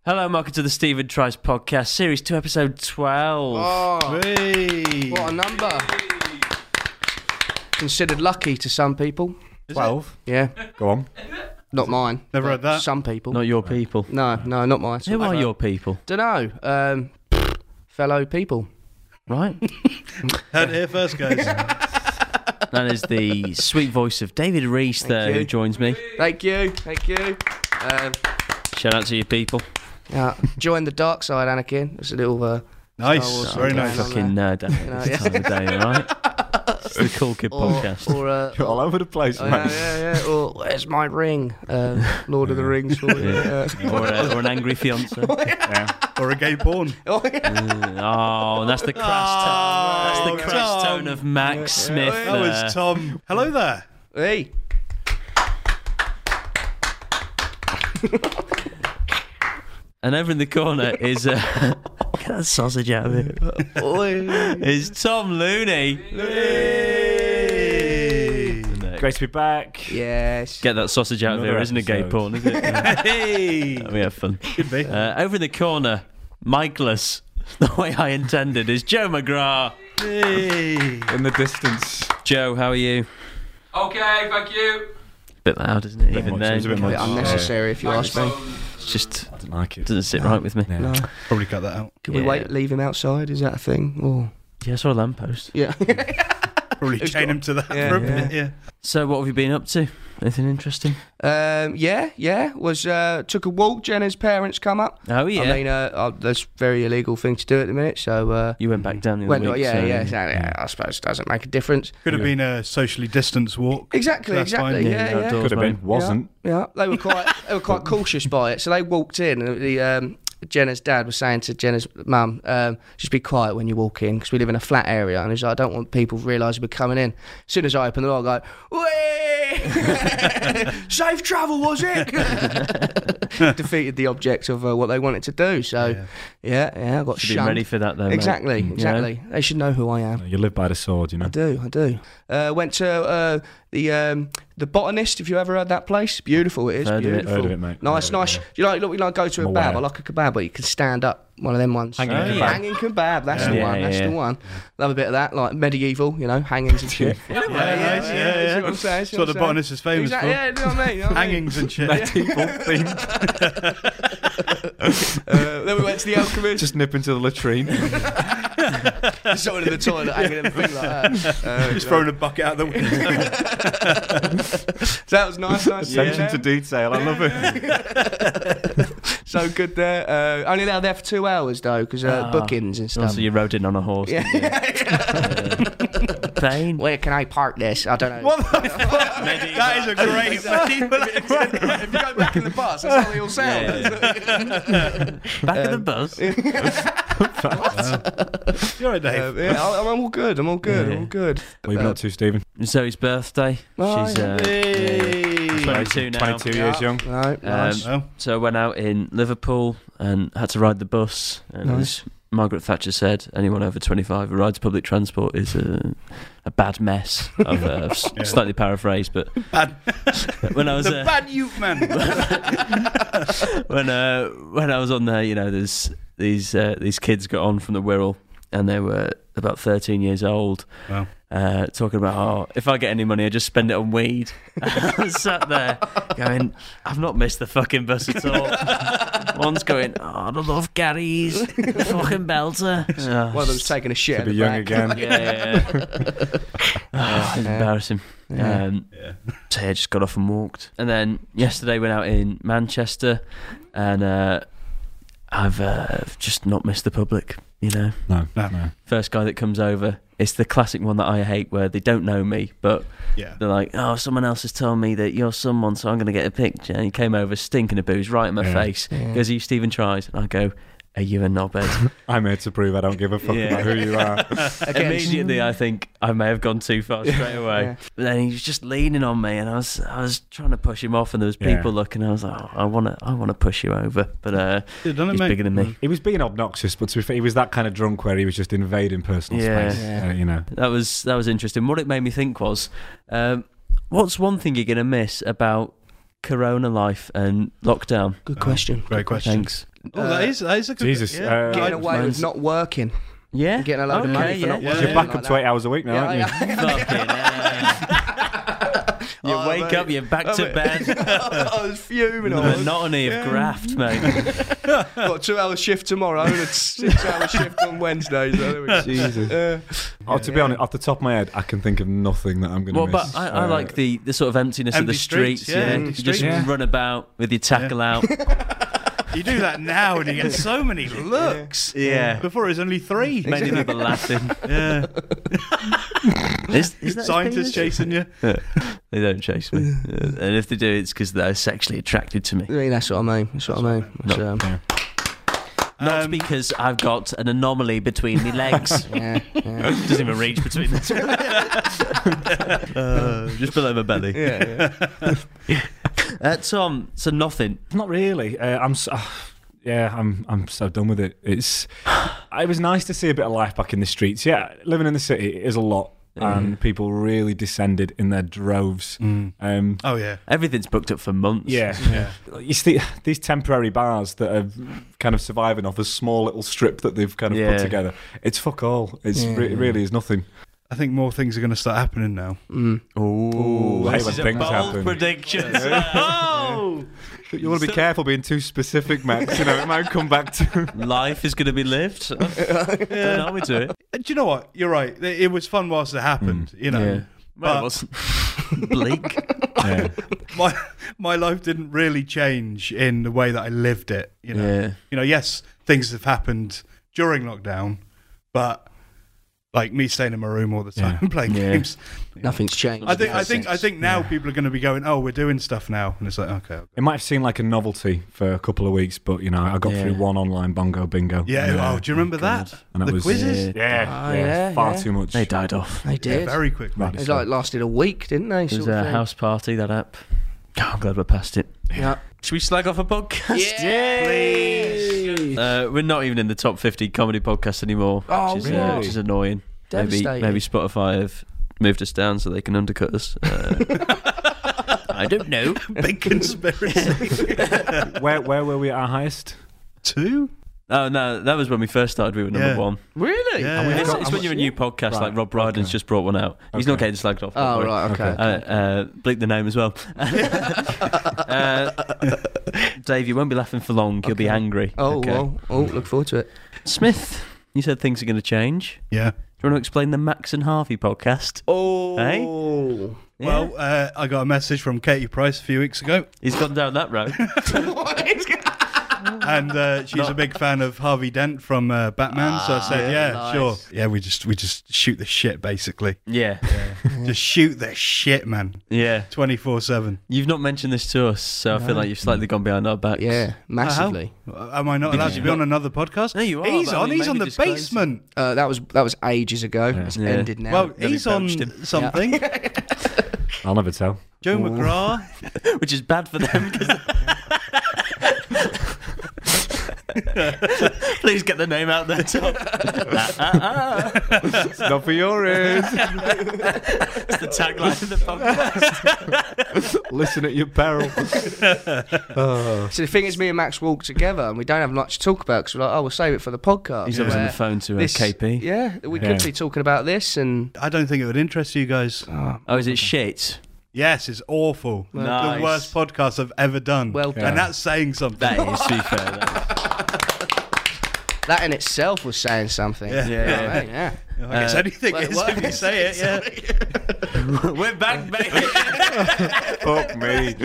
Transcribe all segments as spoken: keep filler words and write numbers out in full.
Hello, and welcome to the Stephen Tries podcast, series two, episode twelve. Oh, Hey. what a number. Considered lucky to some people. twelve? Yeah, Go on. not mine. Never but heard that. Some people. Not your people. No, no, not mine. Who are your people? Dunno. Um, fellow people. Right? Heard it here first, guys. That is the sweet voice of David Reese Thank there, you. who joins me. Thank you, thank you. Um, Shout out to your people. yeah, join the dark side, Anakin. It's a little... Uh, Nice. Star Wars Very going nice. on Fucking nerd at You know, this yeah. time of day, alright? It's the Cool Kid or, podcast. or, uh, You're all over the place, oh, man. yeah, yeah, yeah. Or where's my ring? Uh, Lord of the Rings. For you. Yeah. Yeah. Or, a, or an angry fiancé. Yeah. Or a gay porn. Oh, yeah. Mm, oh, that's the crash tone. That's Oh, the crash Tom. tone of Max Smith. That there. was Tom. Hello there. Hey. And over in the corner is uh, get that sausage out of here. Oi. Is Tom Looney. Hey. Great to be back. Yes. Get that sausage out of Another here, isn't a gay episode. porn, is it? Yeah. Hey. We have fun. Could be. Uh, over in the corner, Mikeless, the way I intended, is Joe McGrath. Hey. In the distance. Joe, how are you? Okay, thank you. Bit loud, isn't it? Bit Even much, then, it was a bit A bit much. unnecessary, if you ask me. it's just I don't like it. doesn't sit right with me. Yeah. No. Probably cut that out. Can we Yeah. wait? Leave him outside? Is that a thing? Or Yeah, I saw a lamppost. yeah. Probably Who's chain got- him to that Yeah, for a yeah. minute, yeah. So, what have you been up to? Anything interesting? um. Yeah. Yeah. Was uh took a walk. Jenna's parents come up. Oh yeah, I mean, uh, uh, that's a very illegal thing to do at the minute. So uh. you went back down the other Went, week. yeah, so- yeah, exactly. Yeah, I suppose it doesn't make a difference. Could have been a socially distanced walk. Exactly, That's exactly. fine. Yeah, Yeah, yeah. outdoors. Could have been. Wasn't. Yeah, they were quite they were quite cautious by it. So they walked in, and the um, Jenna's dad was saying to Jenna's mum, um, "Just be quiet when you walk in, because we live in a flat area." And he's like, "I don't want people to realise we're coming in." As soon as I open the door, I go, "Whee! Safe travel, was it?" Defeated the object of uh, what they wanted to do. So Yeah. yeah, yeah, I got Should be shunned. ready for that, though. mate. Exactly, You know? exactly. They should know who I am. You live by the sword, you know. I do, I do. Uh, went to uh, the um, the Botanist. Have you ever heard that place? Beautiful, it is. Heard of it. beautiful. Heard of it, mate. Nice, Heard of it, nice. yeah. You like, look, you like go to a I'm kebab. aware. I like a kebab, but you can stand up. One of them ones. Hanging Oh, kebab. yeah. Hanging kebab. That's Yeah. the Yeah, one. yeah, That's yeah. the one. Love a bit of that, like medieval. You know, hangings and shit. Yeah, nice, yeah, See yeah. what I'm saying? See That's what the I'm saying? botanist is famous Exactly, for. yeah, you know what I mean? You know what I mean? Hangings and shit. Medieval themed. Uh, then we went to the Alchemist. Just nip into the latrine. Someone in the toilet hanging everything like that. Uh, Just throwing a bucket out the window. so that was nice, nice. Attention yeah. to detail. I love it. So good there. Uh, only allowed there for two hours though, because uh, Ah. bookings and stuff. Also, you rode in on a horse. Yeah. didn't you? Pain. Where can I park this? I don't know. What the fuck? That is a great If you go back in the bus, that's how they all sound. Back of the bus. You're right, Dave. Uh, yeah, I- I'm all good. I'm all good. Yeah. I'm all good. What have you been up to, Stephen? Zoe's birthday. Oh, She's uh, Hey. twenty-two now. twenty-two years young. Right, nice. Well, So I went out in Liverpool and had to ride the bus. And Nice. as Margaret Thatcher said, anyone over twenty-five who rides public transport is a, a bad mess. I've uh, s- Yeah. slightly paraphrased, but bad. when I was The uh, bad youth man. when uh, when I was on there, you know, there's these uh, these kids got on from the Wirral, and they were about thirteen years old. Wow. Uh, talking about, oh, if I get any money, I just spend it on weed. I was sat there going, I've not missed the fucking bus at all. One's going, oh, I love Gary's, fucking belter. Oh, One of them's taking a shit. To at be the young back. again. yeah, yeah, yeah. Oh, it's embarrassing. Yeah. Um, Yeah. so yeah, just got off and walked. And then yesterday went out in Manchester, and uh, I've uh, just not missed the public, you know. No, No. no. First guy that comes over, it's the classic one that I hate, where they don't know me, but Yeah. they're like, oh, someone else has told me that you're someone, so I'm going to get a picture. And he came over stinking of booze right in my Yeah. face. Yeah. Goes, are you Stephen Tries? And I go, are you a knobhead? I'm here to prove I don't give a fuck Yeah. about who you are. Again, Immediately, I think I may have gone too far straight away. Yeah. But then he was just leaning on me, and I was I was trying to push him off, and there was Yeah. people looking. I was like, oh, I want to I want to push you over, but uh, You've done it, he's mate. bigger than me. He was being obnoxious, but to be fair, he was that kind of drunk where he was just invading personal Yeah. space. Yeah. Uh, you know. That was that was interesting. What it made me think was, um, what's one thing you're going to miss about Corona life and lockdown? Good question. Great question. Thanks. Oh, that is that is a good. Jesus, Yeah. uh, Getting away with mine's- not working. Yeah, Getting a load of okay, money for yeah. not Yeah. working. You're back like up to that. eight hours a week now, Yeah, aren't you? yeah. Fucking hell. You Oh, wake mate. up, you're back Oh, to mate. bed. I was fuming. The I was. monotony of graft, mate. Got a two-hour shift tomorrow and a six-hour shift on Wednesday. So there we go. Jesus. Uh, Oh, to be honest, off the top of my head, I can think of nothing that I'm going to Well, miss. but I, I Uh, like the, the sort of emptiness of Empty the streets. streets, yeah, yeah, empty you just streets. Yeah. run about with your tackle out. You do that now, and you get so many looks. Yeah. Before it was only three. Many people laughing. Yeah. Is, is that Scientists his penis? chasing you. They don't chase me, Uh, and if they do, it's because they're sexually attracted to me. I mean, that's what I mean. That's what I mean. It's, um, yeah. Not Um, because I've got an anomaly between my legs. yeah, yeah. Doesn't even reach between the two. uh, just below my belly. yeah, yeah. Uh, Tom, so nothing. Not really. Uh, I'm. So, yeah, I'm. I'm so done with it. It's. It was nice to see a bit of life back in the streets. Yeah, living in the city is a lot, and people really descended in their droves. Mm. Um, Oh yeah. Everything's booked up for months. yeah, Yeah. you see these temporary bars that are kind of surviving off a small little strip that they've kind of Yeah. put together. It's fuck all. It's Yeah. re- it really is nothing. I think more things are going to start happening now. Mm. Oh, I hate this when is a things bold happen. prediction. oh, You want to be careful being too specific, Max. You know, it might come back to. life is going to be lived. Don't know me to it. Uh, Do you know what? You're right. It it was fun whilst it happened. You know. Yeah. Well, But- it wasn't bleak. Yeah. my my life didn't really change in the way that I lived it. You know, Yeah. you know, yes, things have happened during lockdown, but like me staying in my room all the time Yeah. playing Yeah. games. Nothing's changed. I think in I that think I sense. think now people are going to be going, oh, we're doing stuff now, and it's like, okay, okay. It might have seemed like a novelty for a couple of weeks, but you know, I got Yeah. through one online bongo bingo. yeah. and, uh, Oh, do you remember God. that? and that the was quizzes? Yeah, Oh, yeah, yeah, far yeah. too much. They died off. They Yeah, did. very quickly. Right. It like lasted a week, didn't they? It was sort of a thing? house party, that app. Oh, I'm glad we're past it. Yeah. Should we slag off a podcast? Please. Uh, we're not even in the top fifty comedy podcasts anymore, Oh, which, is, uh, really? which is annoying. Maybe, Devastating. maybe Spotify have moved us down so they can undercut us. Uh, I don't know. Big conspiracy. Where where were we at our highest? Two? Oh no, that was when we first started. We were number Yeah. one. Really? Yeah. And we've It's, got- it's and when you're a new podcast, Right, like Rob Brydon's okay. just brought one out. He's not Okay. getting slagged off. Oh, don't worry. right, okay. Okay. Uh, uh, bleep the name as well. uh, Dave, you won't be laughing for long. You'll be Okay. angry. Oh, Okay. well. Oh, look forward to it. Smith, you said things are going to change. Yeah. Do you want to explain the Max and Harvey podcast? Oh. Yeah? Well, uh, I got a message from Katie Price a few weeks ago, He's gone down that road. and uh, she's Not- a big fan of Harvey Dent from uh, Batman. so I said, yeah, "Yeah, nice. sure." Yeah, we just we just shoot the shit, basically. yeah, Just shoot the shit, man. yeah. twenty-four seven. You've not mentioned this to us, so I feel like you've slightly gone behind our backs. Yeah, massively. Am I not allowed to be on another podcast? No, you are, He's but I on. mean, He's on maybe the disclose it. basement. Uh, that was that was ages ago. It's Yeah. ended now. Well, Then he's he on poached him. something. I'll never tell. Joe McGrath. Which is bad for them. 'Cause please get the name out there, Tom. Ah, ah, ah. It's not for your ears. It's the tagline of the podcast. Listen at your peril. Oh. So the thing is, me and Max walk together, and we don't have much to talk about because we're like, oh, we'll save it for the podcast. He's always on Where the phone to uh, this- K P. Yeah, we Yeah. could be talking about this, and I don't think it would interest you guys. oh, Oh, is it shit? Yes, it's awful. Nice. The worst podcast I've ever done. Well done. And that's saying something. That is, to be fair. That that in itself was saying something. Yeah. You know Yeah. what I mean? Yeah. I guess Uh, anything well, is well, if you say it, yeah. is. We're back, baby. Fuck me.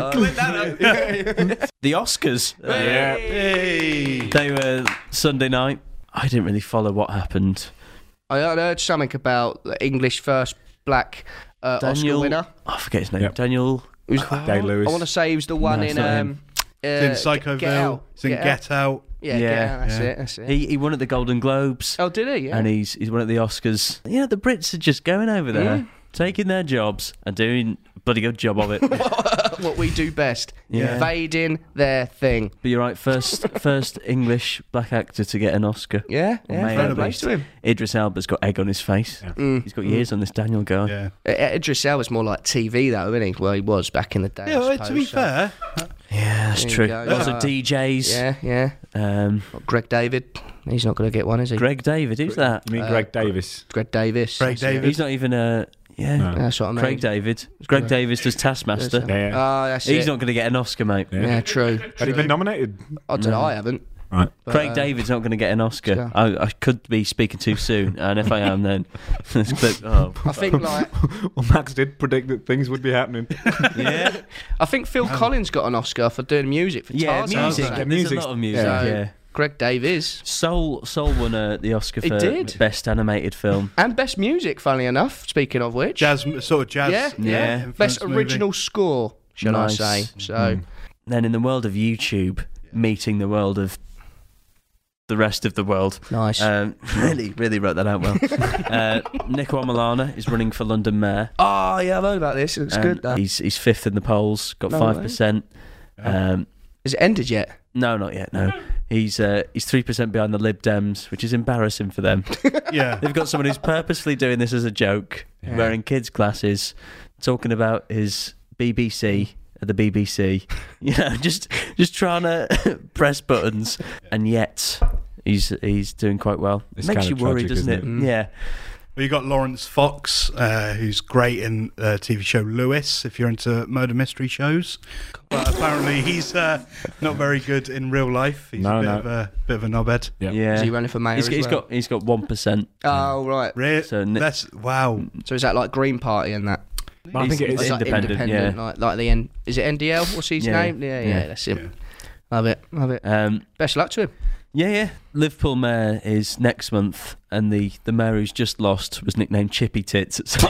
The Oscars. Uh, Yeah. Hey. They were Sunday night. I didn't really follow what happened. I heard something about the English first black uh, Oscar Daniel- winner. Oh, I forget his name. Yep. Daniel. It was, Day-Lewis. I want to say he was the one No, it's in not um, him. uh, It's in Get- Psychoville. Get Out. It's in Get Out. Get Out. Yeah, Yeah. Get Out. That's Yeah. it. That's it. He, he won at the Golden Globes. oh, did he? Yeah. And he's he's won at the Oscars. You know, the Brits are just going over there, Mm. taking their jobs and doing bloody good job of it. What we do best. Yeah. Invading their thing. But you're right, first first English black actor to get an Oscar. Yeah, yeah, Mate, fair at play least. to him. Idris Elba's got egg on his face. Yeah. Mm. He's got years on this Daniel guy. Yeah. Uh, Idris Elba's more like T V though, isn't he? Well, he was back in the day. Yeah, I well, to suppose, be so- fair, Yeah, that's There you true. go. Lots Uh, of D Js. Yeah, yeah. Um, Got Greg David. He's not going to get one, is he? Greg David, who's that? You mean Uh, Greg Davis? Greg Davis. Greg That's it. David. He's not even a... Yeah. No. That's what I mean. Craig David. Greg Davis does Taskmaster. That's- Yeah, yeah. Oh, that's He's it. not going to get an Oscar, mate. Yeah. Yeah, true. Had he been nominated? I don't know. I haven't. Right. But, Craig uh, David's not going to get an Oscar. Oscar. I, I could be speaking too soon, and if I am, then this clip. Oh, I think like Well, Max did predict that things would be happening. yeah, I think Phil Collins got an Oscar for doing music for yeah, Tarzan. music. Yeah, There's music's- a lot of music. Yeah. Yeah, Greg Davis. Soul, Soul won uh, the Oscar It for did. best animated film. And best music, funnily enough. Speaking of which, jazz, sort of jazz. Yeah, yeah. influenced best movie. original score, shall Nice. I say? So Mm. Then in the world of YouTube, meeting the world of the rest of the world. nice. Um, really, really wrote that out well. uh, Nico Amalana is running for London Mayor. oh yeah, I've heard about this. It looks Um, good. That. He's he's fifth in the polls, got No five way. percent. Um, Is it ended yet? no, not yet. No, he's uh, he's three percent behind the Lib Dems, which is embarrassing for them. Yeah. They've got someone who's purposely doing this as a joke, Yeah. wearing kids' glasses, talking about his B B C at the B B C. You know, just just trying to press buttons, and yet he's he's doing quite well. It's Makes kind you of worry, tragic, doesn't it? isn't it? Mm. Yeah. Well, you got Lawrence Fox, uh, who's great in the T V show Lewis, if you're into murder mystery shows. But apparently he's uh, not very good in real life. He's No, a bit no. of a bit of a knobhead. Yeah. Yeah. Is he running for mayor? He's, as he's well? got he's got one percent. Oh right. Re- So Ni- That's wow. So is that like Green Party and that? But I think it He's- It's is. like independent, independent, yeah. like like the N. Is it N D L? What's his Yeah. name? Yeah, yeah, Yeah. that's him. Love it, love it. Um, Best luck to him. yeah, yeah. Liverpool mayor is next month, and the, the mayor who's just lost was nicknamed Chippy Tits. So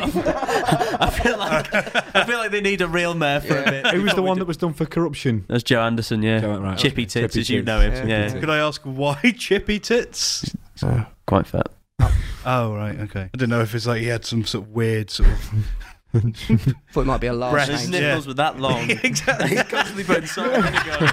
I feel like I feel like they need a real mayor for a bit. Who was the before we one do- that was done for corruption? That's Joe Anderson, yeah. Joe- right, Chippy okay. Tits, Chippy as you Tits. know him. Yeah. Yeah, Could I ask why Chippy Tits? quite fat. Oh right, okay. I don't know if it's like he had some sort of weird sort of. Thought it might be a last Breast. His name. Yeah. nipples were that long. Exactly. He's constantly putting salt in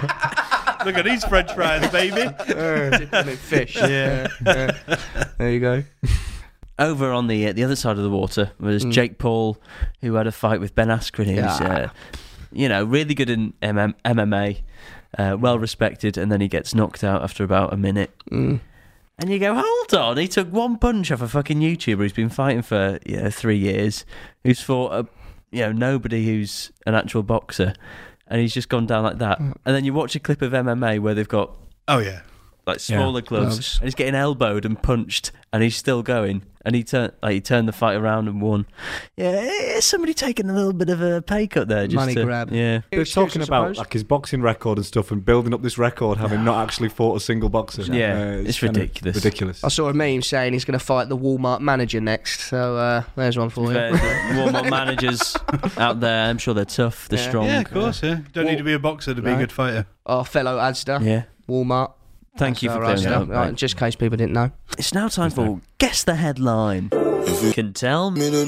it. Look at these French fries, baby. Dip them in fish. Yeah. yeah. There you go. Over on the uh, the other side of the water was Mm. Jake Paul, who had a fight with Ben Askren, who's Yeah. uh, you know really good in M M- M M A, uh, well respected, and then he gets knocked out after about a minute. Mm. And you go, hold on, he took one punch off a fucking YouTuber who's been fighting for you know, three years, who's fought a, you know nobody who's an actual boxer, and he's just gone down like that. Mm. And then you watch a clip of M M A where they've got Oh yeah. like smaller gloves, Gloves. and he's getting elbowed and punched, and he's still going. And he turned like he turned the fight around and won. Yeah, eh, somebody taking a little bit of a pay cut there, just Money to- grab. Yeah, They're Excuse, talking I about suppose. like his boxing record and stuff, and building up this record, having not actually fought a single boxer. Yeah, Uh, it's kind of ridiculous. Ridiculous. I saw a meme saying he's going to fight the Walmart manager next. So uh, there's one for you. Fair, the Walmart managers out there, I'm sure they're tough, they're Yeah. strong. Yeah, of course. Yeah. Don't need to be a boxer to be a No. good fighter. Our fellow Asda, Yeah. Walmart. Thank you for That's clearing our that Asda. up. Right, mate. just in case people didn't know. It's now time for Guess the Headline. Can tell.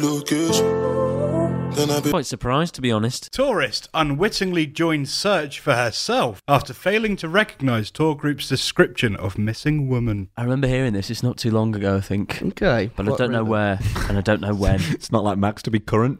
Quite surprised, to be honest. Tourist unwittingly joins search for herself after failing to recognise tour group's description of missing woman. I remember hearing this. It's not too long ago, I think, Okay. but I What don't know river? where and I don't know when. It's not like Max to be current.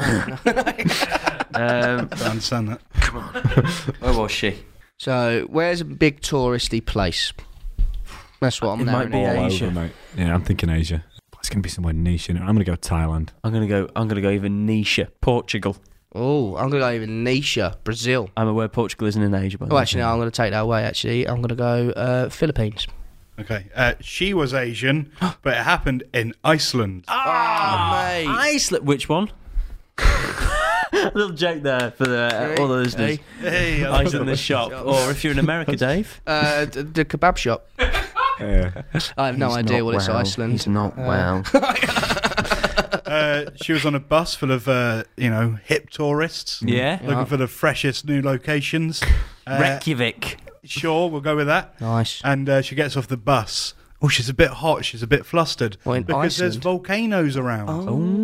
Um, I understand that. where was she? So, where's a big touristy place? That's what I'm It might narrowing be down. All Asia. over, mate. Yeah, I'm thinking Asia. It's going to be somewhere niche, innit? I'm going to go Thailand. I'm gonna go. I'm gonna go even niche. Portugal. Oh, I'm going to go even Nisha, Brazil. I'm aware Portugal isn't in Asia, by the Oh, way. actually, no, I'm going to take that away, actually. I'm going to go uh, Philippines. Okay. Uh, she was Asian, but it happened in Iceland. Oh, mate. Iceland. Which one? A little joke there for the, uh, all the listeners. Hey, I like Iceland, the shop, or if you're in America, Dave. Uh, d- the kebab shop. Yeah. I have no He's idea not what it's well. Iceland. He's not Uh, well. Uh, she was on a bus full of, uh, you know, hip tourists. Yeah. Looking for the freshest new locations. Uh, Reykjavik. Sure, we'll go with that. Nice. And uh, she gets off the bus. Oh, she's a bit hot. She's a bit flustered. Well, in because there's Iceland? volcanoes around. Oh. So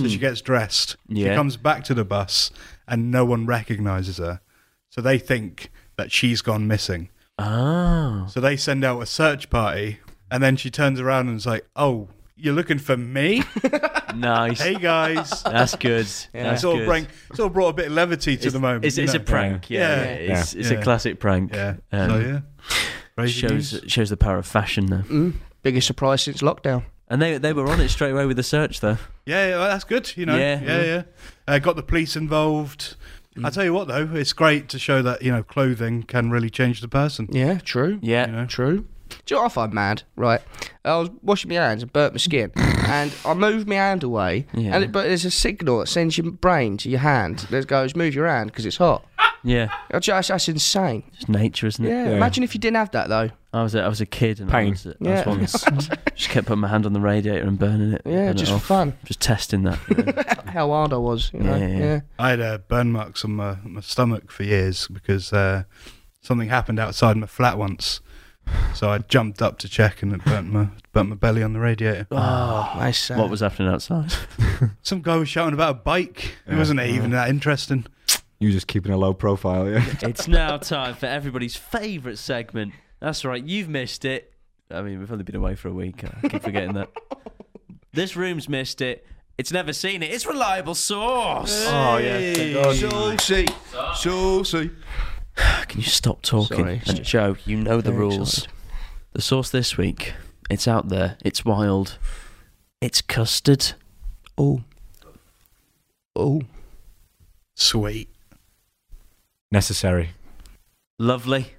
So she gets dressed. She Yeah. comes back to the bus and no one recognises her. So they think that she's gone missing. Oh. So they send out a search party and then she turns around and is like, oh, you're looking for me? Nice. Hey, guys. That's good. That's sort, good. of bring, sort of brought a bit of levity to It's, the moment. it's, you it's a know? prank. Yeah. Yeah. yeah. It's, it's Yeah. a classic prank. Yeah. Um, so, yeah. Crazy shows news. shows the power of fashion though. Mm, biggest surprise since lockdown. And they they were on it straight away with the search though. Yeah, yeah, well, that's good. You know, Yeah. yeah, yeah. Uh, got the police involved. I tell you what, though, it's great to show that you know clothing can really change the person. Yeah, true. Yeah. You know? True. Do you know what I find mad? Right, I was washing my hands and burnt my skin, and I moved my hand away, Yeah. and it, but there's a signal that sends your brain to your hand that goes, "Move your hand because it's hot." Yeah. That's, that's, that's insane. It's nature, isn't it? Yeah. Yeah. Imagine if you didn't have that though. I was a, I was a kid and I Pain. was, I Yeah. was once just kept putting my hand on the radiator and burning it. Yeah, burning it just for off. fun. Just testing that. You know. How hard I was. You know? Yeah, Yeah. yeah. I had uh, burn marks on my, my stomach for years because uh, something happened outside my flat once. So I jumped up to check and it burnt my burnt my belly on the radiator. Oh, that's sad. What was happening outside? Some guy was shouting about a bike. It Yeah. wasn't even that interesting. You just keeping a low profile, yeah. It's now time for everybody's favourite segment. That's right, you've missed it. I mean, we've only been away for a week. I keep forgetting that. This room's missed it. It's never seen it. It's Reliable Source. Oh, yeah. Thank God. Saucy. Saucy. Can you stop talking? Sorry, it's and just Joe, you know the very rules. excited. The sauce this week, it's out there. It's wild. It's custard. Oh. Oh. Sweet. Necessary. Lovely.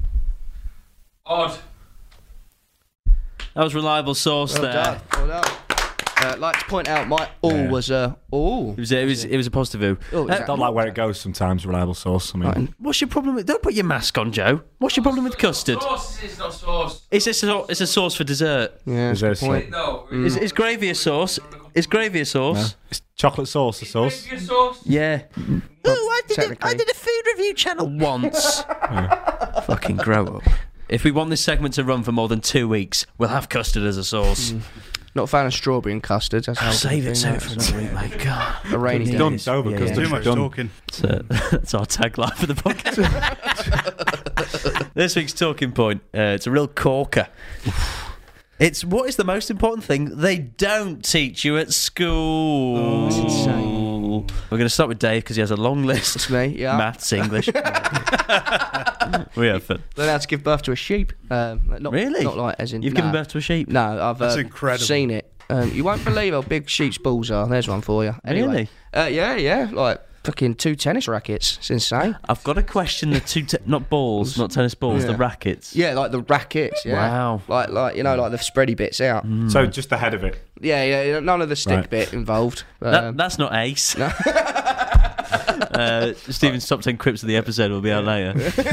Odd. That was Reliable Source Well there. done. Well done. Uh, I'd like to point out my all Yeah. was a all. It was, it was it was a positive ooh. Oh, Uh, exactly. Don't like where it goes sometimes, reliable source. I mean, Right, and What's your problem with? Don't put your mask on, Joe. What's your problem with custard? Sauce, it's not sauce. It's a sau- it's a sauce for dessert. yeah, Is that's a there good point. No. Is, is gravy a sauce? Is gravy a sauce? no? It's chocolate sauce, the sauce. Maybe a sauce. Yeah. Oh, I did, a, I technically. did a food review channel once. Fucking grow up. If we want this segment to run for more than two weeks, we'll have custard as a sauce. Not a fan of strawberry and custard. That's how Save it, save it for another week, mate. God. A rainy Good day. Done, days. it's over, Yeah, custard. yeah. Too much Done. talking. That's, uh, that's our tagline for the podcast. This week's talking point. Uh, it's a real corker. It's what is the most important thing they don't teach you at school. Oh, that's insane. We're going to start with Dave because he has a long list. It's me, yeah. Maths, English. We have fun. Learn how to give birth to a sheep. Um, not, Really? Not like as in. You've no. given birth to a sheep. No, I've That's uh, incredible. seen it. Um, you won't believe how big sheep's balls are. There's one for you. Anyway. Really? Uh, yeah, yeah. Like fucking two tennis rackets. It's insane. I've got to question the two, te- not balls, not tennis balls, Yeah. the rackets. Yeah, like the rackets. Yeah. Wow. Like, like you know, like the spready bits out. So just the head of it. Yeah, yeah. yeah, None of the stick Right. bit involved. That, Um, that's not ace. uh, Stephen's top ten quips of the episode will be out later.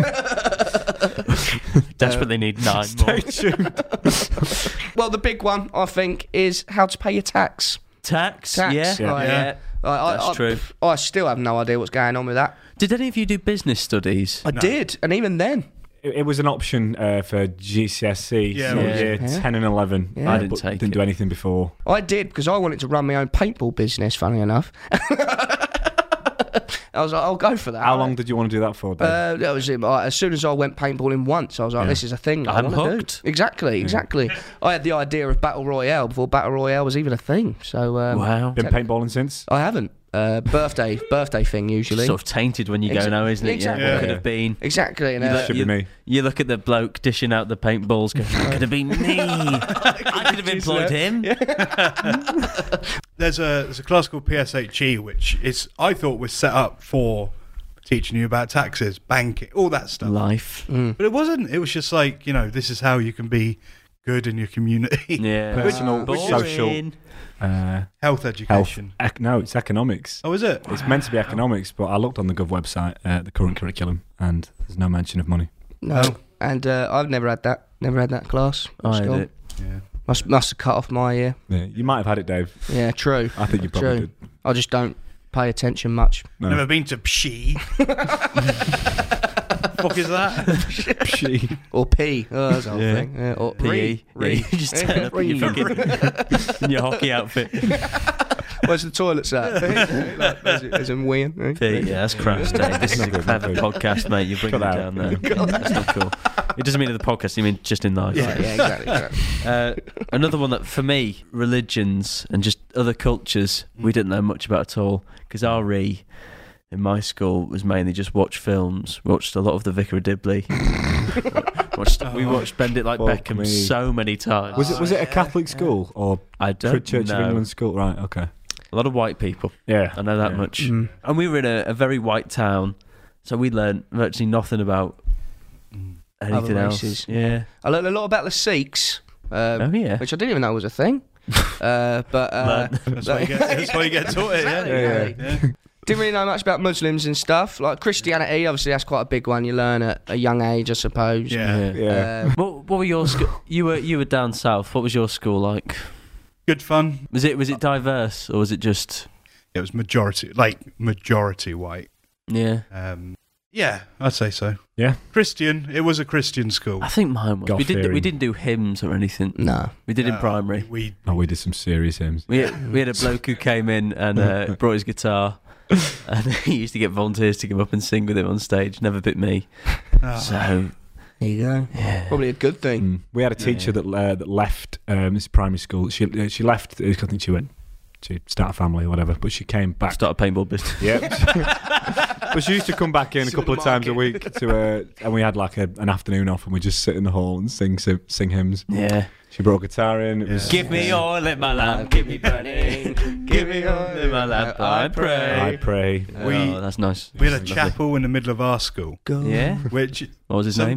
Desperately need nine more. Stay tuned. well, the big one I think is how to pay your tax. Tax, Tax, yeah, yeah. yeah. Yeah. Like, I, That's I, true. I still have no idea what's going on with that. Did any of you do business studies? I did, and even then, It, it was an option uh, for G C S E, Yeah, so it was. year Yeah. ten and eleven. Yeah. I uh, didn't but take didn't it. do anything before. I did because I wanted to run my own paintball business. Funny enough, I was like, I'll go for that. How long did you want to do that for, Dave? Uh, that was it. Like, as soon as I went paintballing once, I was like, Yeah. "This is a thing that I I'm want to hooked. do." Exactly, exactly. I had the idea of battle royale before battle royale was even a thing. So um, Wow. Been paintballing since? I haven't. Uh, birthday, birthday thing usually. Sort of tainted when you go Exa- now, isn't it? exactly. Yeah, what Yeah. could have been. Exactly. And, You uh, look- Should you, be me. you look at the bloke dishing out the paintballs, going, that could have been me. I could have employed him. There's a there's a class called P S H E, which is I thought was set up for teaching you about taxes, banking, all that stuff. Life. mm. But it wasn't. It was just like, you know, this is how you can be good in your community. Yeah. Personal, Boring. social, uh, Health health. education. Ec- no, it's economics. Oh, is it? It's meant to be economics, but I looked on the Gov website, uh, the current curriculum, and there's no mention of money. No. Oh. And uh, I've never had that. Never had that class. at I school. did. Yeah. Must must have cut off my ear. Yeah, you might have had it, Dave. Yeah, true. I think you probably True. did. I just don't pay attention much. No. Never been to Pshi. Fuck is that? She. Or P. Oh, that's the whole Yeah. thing. Yeah. Or P E. re. Yeah, you just turn up in your, Re. fucking, in your hockey outfit. Where's the toilets at? Like, there's, there's him weeing. Pete, yeah, that's crass, Dave. This is a Not good, clever not good. podcast, mate. You're bringing it Cut down out. there. That's not cool. It doesn't mean in the podcast, you mean just in life. Yeah, yeah, exactly. exactly. Uh, another one that, for me, religions and just other cultures, we didn't know much about at all. Because our E in my school was mainly just watch films. We watched a lot of The Vicar of Dibley. watched, we watched Bend It Like Fuck Beckham me. so many times. Was it was it a Catholic school or I don't Church know. of England school? Right. Okay. A lot of white people. Yeah. I know that Yeah. much. Mm. And we were in a, a very white town, so we learned virtually nothing about anything Other else. races. Yeah. I learned a lot about the Sikhs, um, Oh yeah. which I didn't even know was a thing. uh, but uh, That's why you get, that's why you get taught it, yeah. Exactly, Yeah, exactly. Didn't really know much about Muslims and stuff. Like Christianity, obviously, that's quite a big one. You learn at a young age, I suppose. Yeah. Yeah. Um, What, what were your sco- you were you were down south. What was your school like? Good fun. Was it was it diverse or was it just It was majority, like majority white. yeah? Um, yeah, I'd say so. Yeah. Christian. It was a Christian school. I think mine was. We didn't we God-fearing. didn't do hymns or anything. no. We did in Uh, primary. We Oh, we did some serious hymns. We had, we had a bloke who came in and uh, brought his guitar, and he used to get volunteers to come up and sing with him on stage. Never bit me. uh, So There you go. yeah. Probably a good thing. Mm. We had a teacher Yeah. that uh, that left um, this primary school. She uh, she left. I think she went to start a family or whatever. But she came back. Start a paintball business. Yeah. But she used to come back in a couple of times a week to, uh, and we had like a, an afternoon off, and we just sit in the hall and sing sing, sing hymns. Yeah. She brought a guitar in. It was, Yeah. Give me oil in my lamp, give me burning, give me oil in my lamp, I pray. I pray. We- oh, that's nice. we had a Lovely. chapel in the middle of our school, Yeah. which What was his Some- name?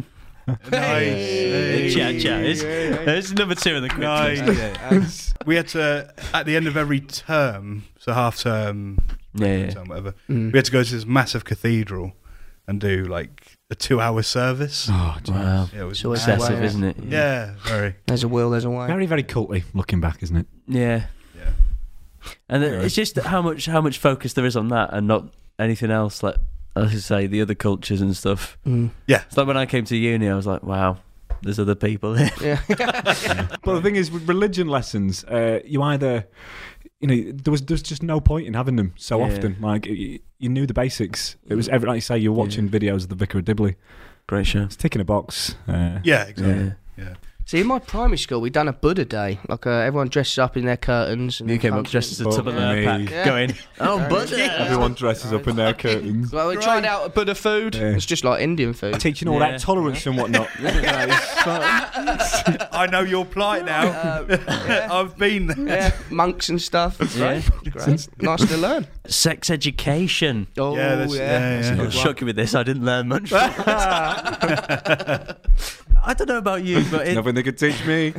nice. Chat chat. It's, it's number two in the quiz. Nice. We had to at the end of every term, so half term, Yeah, yeah. term, whatever. Mm. We had to go to this massive cathedral and do like a two-hour service. Oh, geez. Wow. Yeah, it was So it's mad. Excessive, way. isn't it? Yeah, very. There's a will, there's a way. Very very culty looking back, isn't it? Yeah. Yeah. And Yeah. then it's just how much how much focus there is on that and not anything else. Like as I say, the other cultures and stuff. Mm. It's like when I came to uni, I was like, wow, there's other people here. Yeah. But the thing is, with religion lessons, uh, you either, you know, there was there's just no point in having them so Yeah. often. Like you, you knew the basics. It was every like you say, you're watching videos of the Vicar of Dibley. Great show. It's ticking a box. Uh, Yeah, exactly. Yeah. See, in my primary school, we done a Buddha day. Like uh, everyone dresses up in their curtains. And You came up functions. dressed as a Fuck tub of Lurpak, me. Yeah. going, oh, Buddha. Everyone dresses up in their curtains. Well, we Great. tried out Buddha food. Yeah. It's just like Indian food. Teaching all Yeah. that tolerance and whatnot. I know your plight now. Uh, yeah, I've been there. yeah, monks and stuff. It's Yeah. great. Great. Nice to learn. Sex education. Oh, Yeah, that's- yeah, that's a yeah. good I'll one. shock you with this. I didn't learn much. from it. I don't know about you, but in, Nothing they could teach me.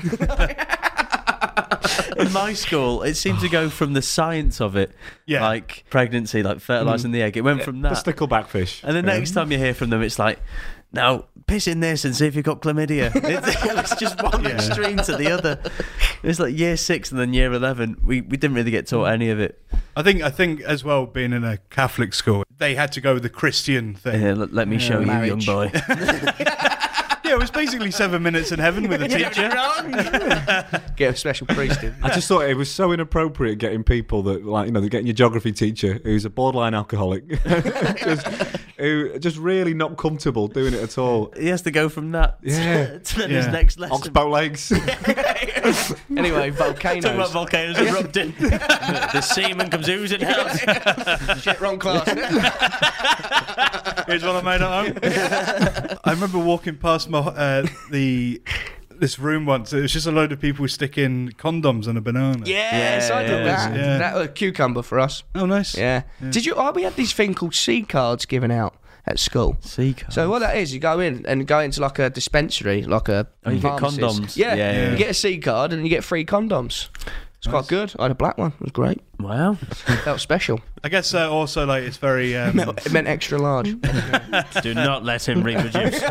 in my school, it seemed to go from the science of it, Yeah. like pregnancy, like fertilizing the egg. It went from The that, stickleback fish. and the next time you hear from them, it's like, now piss in this and see if you've got chlamydia. It's, it's just one Yeah. extreme to the other. It's like year six and then year eleven. We we didn't really get taught any of it. I think I think as well, being in a Catholic school, they had to go with the Christian thing. Yeah, let, let me show you, Marriage. young boy. Yeah, it was basically seven minutes in heaven with a teacher. Get a special priest in. I just thought it was so inappropriate getting people that, like, you know, they're getting your geography teacher who's a borderline alcoholic, just, who just really not comfortable doing it at all. He has to go from that Yeah. to then his Yeah. next lesson. Oxbow legs. Anyway, volcanoes. Talking about volcanoes erupting. The semen comes oozing out. Shit, wrong class. Here's what I made at home. I remember walking past my uh, the this room once. It was just a load of people sticking condoms on a banana. Yes, I did Yeah, that. yeah. That was a cucumber for us. Oh, nice. Yeah. Yeah. Did you? Oh, we had this thing called C cards given out at school. Sea cards. So what that is, you go in and go into like a dispensary, like a Oh, you get pharmacist. condoms. Yeah, Yeah, yeah. you get a C card and you get free condoms. It's quite good. I had a black one. It was great. Wow. Felt special. I guess uh, also like it's very. It Um, meant, it meant extra large. Do not let him reproduce.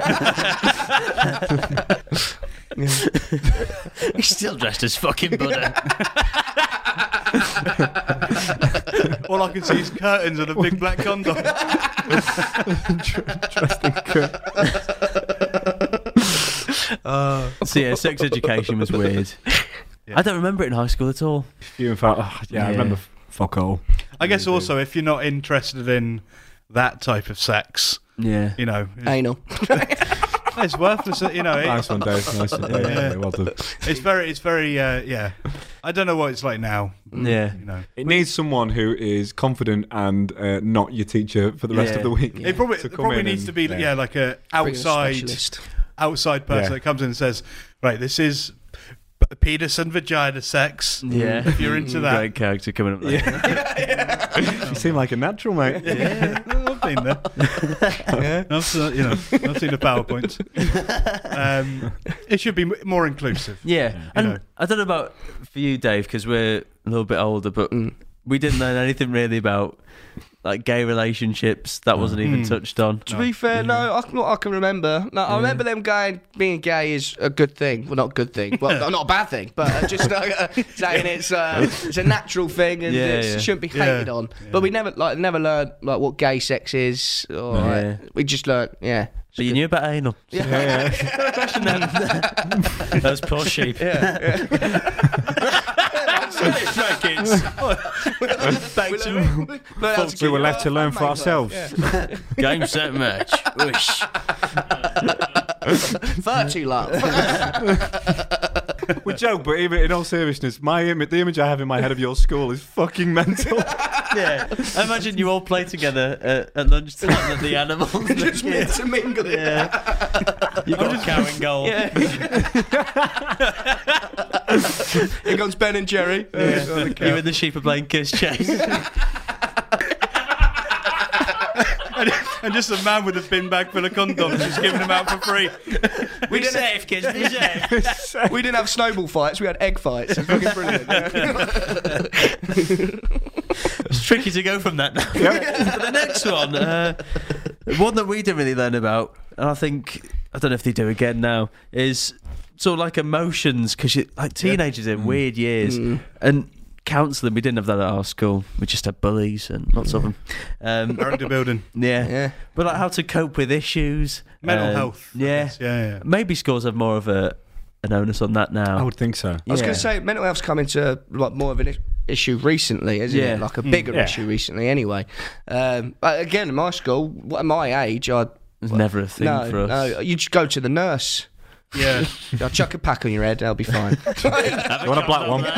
He's still dressed as fucking Buddha. all I can see is curtains and a big black condom. So yeah, sex education was weird. Yeah. I don't remember it in high school at all. Few and far. Oh, yeah, I Yeah. remember f- fuck all. I guess also if you're not interested in that type of sex, Yeah. you know, it's, Anal. it's worthless. You know, it, Nice one, Dave. Nice one. Yeah, Yeah. Well done. it's very, it's very, uh, yeah. I don't know what it's like now. Yeah. You know, It needs someone who is confident and uh, not your teacher for the rest Yeah. of the week. it probably To it come probably in needs and- to be yeah. yeah, like a Bring a outside specialist. outside person Yeah. that comes in and says, right, this is p- penis and vagina sex. Yeah. If you're into that, Great character coming up there. You seem like a natural, mate. yeah, I've been there. Yeah. I've seen, you know, I've seen the PowerPoint. Um, it should be m- more inclusive. Yeah. And know. I don't know about for you, Dave, because we're a little bit older, but Mm. we didn't learn anything really about like gay relationships. That wasn't even Mm. touched on. To be fair, no, I, not I can remember. No, I remember them going, being gay is a good thing. Well, not a good thing. Well, not a bad thing, but uh, just uh, saying it's uh, it's a natural thing and Yeah, it's- yeah. it shouldn't be Yeah. hated on. But we never like never learned like what gay sex is. Or, Yeah. like, we just learned, yeah. But you knew about anal. Yeah. Yeah, yeah. Question then. Those poor sheep. Yeah, Back to yeah. We were left to learn for ourselves. game set match. Whoosh. Virtue love. We joke, but even in all seriousness, my Im- the image I have in my head of your school is fucking mental. Yeah. I imagine you all play together at, at lunchtime at the animals. Just meant to mingle it. Yeah. You got a cow in goal. Yeah. Here comes Ben and Jerry. Yeah. You and the sheep are playing kiss chase. and, and just a man with a bin bag full of condoms just giving them out for free. We didn't safe, kids. Be safe. We didn't have snowball fights, we had egg fights. It's fucking brilliant. It's tricky to go from that now. But the next one, uh, one that we didn't really learn about, and I think I don't know if they do again now, is sort of like emotions, because like teenagers in weird years Mm. and counselling. We didn't have that at our school. We just had bullies and lots of them. Um, Character building, yeah. Yeah. But like how to cope with issues, mental um, health. I Yeah, guess. yeah, yeah. maybe schools have more of a an onus on that now. I would think so. I was Yeah. going to say, mental health's come into like more of an i- issue recently, isn't Yeah. it? Like a bigger Yeah. issue recently, anyway. Um, but again, in my school, at my age, I It was never a thing no, for us. no, you just go to the nurse. Yeah. I'll chuck a pack on your head, I'll be fine. You want a black one?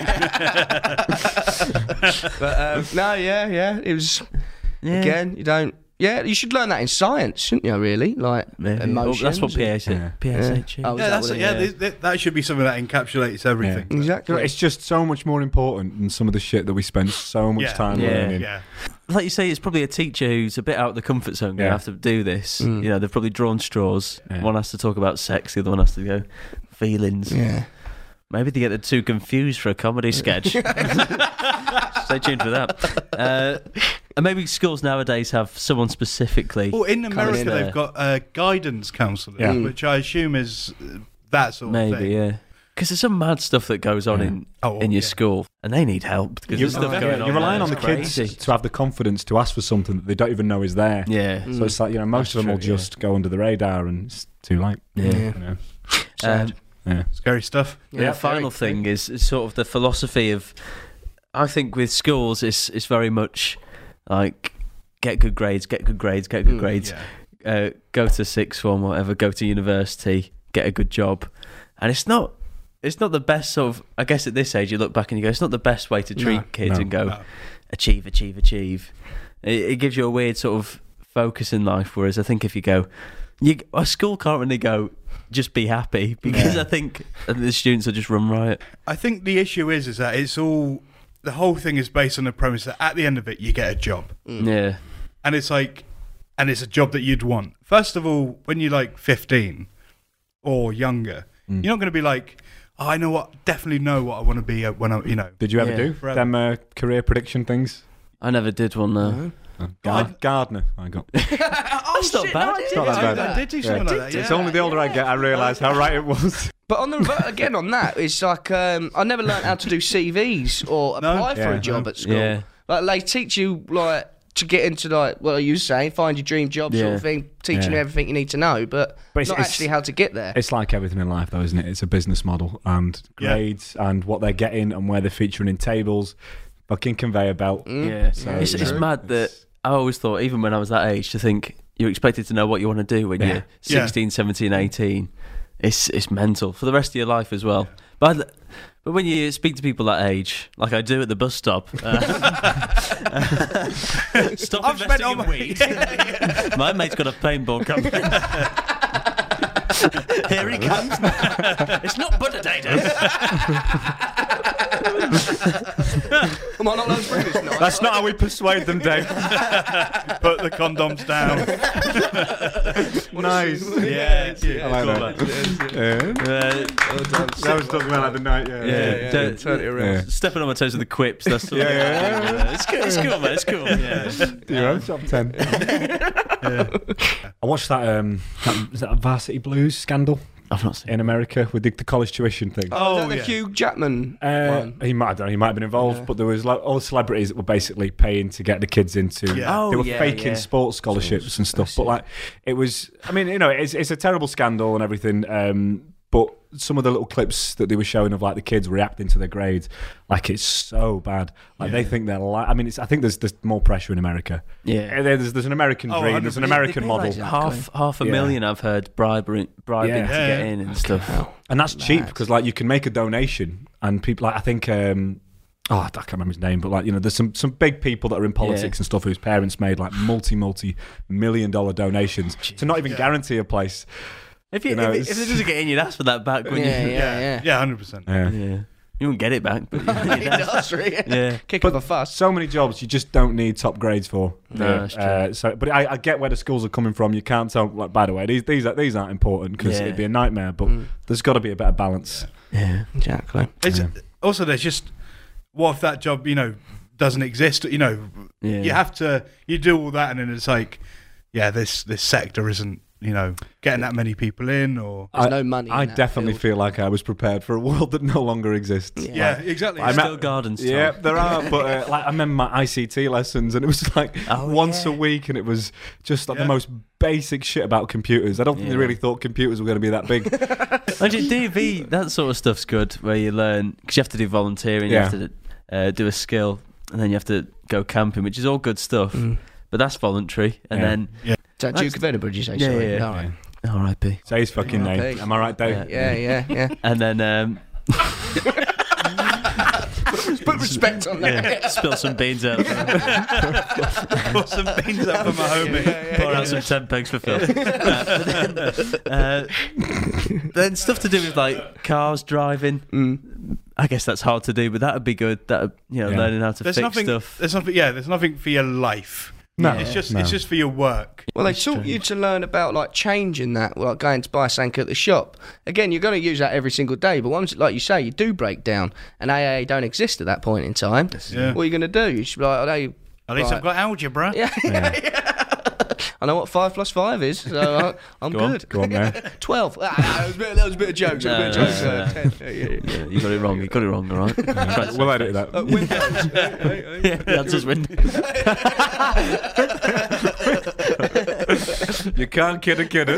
But um, no, yeah, yeah, it was Yeah. again. You don't. Yeah, you should learn that in science, shouldn't you? Really, like Maybe. emotions. Well, that's what P S Yeah. P S H is. Oh, is Yeah, that that's what it, it yeah, is? th- th- that should be something that encapsulates everything. Exactly. It's just so much more important than some of the shit that we spend so much Yeah. time Yeah. learning. Yeah. Like you say, it's probably a teacher who's a bit out of the comfort zone going to Yeah. have to do this. Mm. You know, they've probably drawn straws. Yeah. One has to talk about sex, the other one has to go feelings. Yeah. Maybe they get the two confused for a comedy sketch. Stay tuned for that. Uh, and maybe schools nowadays have someone specifically. Well, in America, in they've there. got uh, guidance counsellors, Yeah. which I assume is uh, that sort of Maybe, thing. yeah. Because there's some mad stuff that goes on Yeah. in, Oh, in your yeah. school, and they need help because You're, there's stuff oh, going yeah. on. you're relying there. on the It's kids crazy. to have the confidence to ask for something that they don't even know is there. Yeah. Mm. So it's like, you know, most That's of them will true, yeah. just go under the radar and it's too late. Yeah. Yeah. You know? Sad. Um, Yeah. Scary stuff. Yeah, Yeah, the final very- thing is, is sort of the philosophy of, I think with schools, it's, it's very much like get good grades, get good grades, get good Mm, grades, Yeah. uh, go to sixth form, whatever, go to university, get a good job. And it's not it's not the best sort of, I guess at this age you look back and you go, it's not the best way to treat No, kids no, and go, No. achieve, achieve, achieve. It, it gives you a weird sort of focus in life, whereas I think if you go, you, a school can't really go, just be happy, because Yeah. I think the students will just run riot. I think the issue is is that it's all the whole thing is based on the premise that at the end of it you get a job, Yeah. and it's like, and it's a job that you'd want. First of all, when you're like fifteen or younger, Mm. you're not going to be like, oh, I know what, definitely know what I want to be uh, when I, you know. Did you ever Yeah. do Forever. them uh, career prediction things? I never did one though. No. Uh, Gar- Gardner, I got. Oh, That's not shit, bad, no, I is did it? Not that do bad. I did do Yeah. something like that. It's Yeah. only the older I get, I realise how right it was. But on the rever- again on that, it's like um, I never learned how to do C Vs or No? apply for Yeah, a job no. at school. Yeah. Like they teach you like to get into like what are you saying, find your dream job sort Yeah. of thing, teaching you Yeah. everything you need to know, but, But it's- not it's- actually how to get there. It's like everything in life, though, isn't it? It's a business model, and Yeah. grades and what they're getting and where they're featuring in tables fucking conveyor belt. Mm. Yeah, So, it's, you it's know, mad that I always thought, even when I was that age, to think you're expected to know what you want to do when Yeah. you're sixteen, seventeen, eighteen. It's it's mental for the rest of your life as well. But I- but when you speak to people that age, like I do at the bus stop, uh, stop I've spent investing all in my- weed. My mate's got a paintball company. Here he comes. It's not butter potatoes. Am I not allowed to bring this tonight? That's not how we persuade them, Dave. Put the condoms down. Nice. Yeah, I like cool, that. man. Yeah. Uh, That was talking about the night, yeah. Yeah, yeah, don't- turn it around. Yeah. stepping on my toes with the quips. That's sort of- Yeah, yeah, yeah. It's cool. It's cool, man. It's cool. Yeah. Do your own top ten. I watched that, um, that, was that Varsity Blues scandal I've not seen. in America with the, the college tuition thing. Oh, is that Oh, the yeah. Hugh Jackman Uh, one? he might, I don't know, he might have been involved, Yeah. but there was like all the celebrities that were basically paying to get the kids into. Yeah. Oh, they were yeah, faking yeah. sports scholarships and stuff. I see. But like, it was. I mean, you know, it's it's a terrible scandal and everything. Um, but some of the little clips that they were showing of like the kids reacting to their grades, like it's so bad. Like they think they're like. I mean, it's. I think there's there's more pressure in America. Yeah. There's there's an American Oh, dream. There's an one hundred American percent. model. They pay like Half half a Yeah. million I've heard bribing bribing Yeah. to Yeah, get yeah. in and stuff. And that's cheap Mad. because like you can make a donation and people like I think um oh I can't remember his name but like you know there's some some big people that are in politics Yeah. and stuff whose parents made like multi multi million dollar donations to not even Yeah. guarantee a place. If you, You know, if, it, it's- if it doesn't get in, you'd ask for that back, Yeah, wouldn't yeah, you? yeah. Yeah, hundred percent. Yeah. Yeah. You won't get it back, but He you'd ask. does, really. Yeah. Kick But up a fuss. So many jobs you just don't need top grades for. No, Yeah. that's true. Uh, so, but I, I get where the schools are coming from. You can't tell. Like, by the way, these these are, these aren't important because Yeah. it'd be a nightmare. But Mm. there's got to be a better balance. Yeah. Exactly. It's, Yeah. Also, there's just what if that job, you know, doesn't exist? You know, Yeah. you have to. You do all that, and then it's like, yeah, this this sector isn't, you know, getting that many people in, or There's I- no money. I in that definitely field. feel like I was prepared for a world that no longer exists. Yeah. yeah, exactly. I There's met- still gardens, Tom. Yeah, there are, but uh, like I remember my I C T lessons, and it was like Oh, once yeah. a week, and it was just like Yeah. the most basic shit about computers. I don't think they Yeah. really thought computers were going to be that big. Actually, D V, that sort of stuff's good, where you learn, because you have to do volunteering, Yeah. you have to uh, do a skill, and then you have to go camping, which is all good stuff. Mm. But that's voluntary. And Yeah. then, Is that Duke of Edinburgh, did you say? Yeah, Sorry. yeah, yeah. All right. R I P. Say his fucking Yeah, name. okay. Am I right, Dave? Yeah. Yeah, yeah, yeah. And then, um, Put respect on that. yeah, spill some beans out. Put some beans up for my homie. Pour out some ten pegs for Phil. Uh, then, uh, then stuff to do with like cars driving. Mm. I guess that's hard to do, but that would be good. That you know, Yeah. learning how to There's fix nothing. stuff. There's nothing. Yeah, there's nothing for your life. No, It's just no. it's just for your work. Well, they That's taught true. you to learn about like changing that, like going to buy something at the shop. Again, you're going to use that every single day, but once, like you say, you do break down, and A A don't exist at that point in time. Yeah. What are you going to do? You should be like, oh, no, At least Right. I've got algebra. yeah, Yeah. I know what five plus five is, so I, I'm Go on, good. Go on, there. Twelve. Ah, that, was a bit, that was a bit of jokes. No, a bit of no, jokes. no, uh, no. ten. Yeah, yeah, yeah. Yeah, you got it wrong. You got it wrong. All right. Yeah. We'll edit that. Uh, Windows. Yeah, that's just win. You can't kid a kid.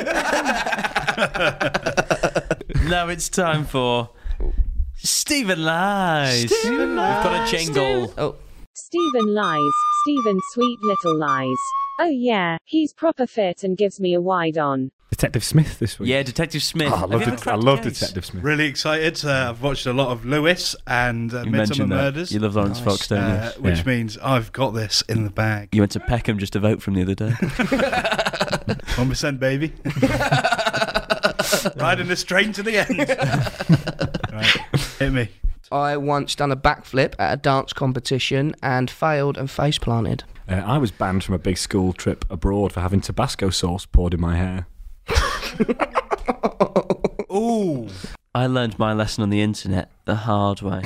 Now it's time for Stephen Lies. Stephen We've got Lies. a jingle. Oh, Stephen lies, Stephen sweet little lies. Oh yeah, he's proper fit and gives me a wide on. Detective Smith this week. Yeah, Detective Smith. Oh, I Have love, you ever det- I cracked a love case? Detective Smith. Really excited. Uh, I've watched a lot of Lewis and uh, You Midsummer mentioned that. Murders, You love Lawrence Nice. Fox, don't you? uh, which Yeah. means I've got this in the bag. You went to Peckham just to vote from the other day. One percent, baby. Riding this train to the end. Right, hit me. I once done a backflip at a dance competition and failed and face planted. Uh, I was banned from a big school trip abroad for having Tabasco sauce poured in my hair. Ooh. I learned my lesson on the internet the hard way.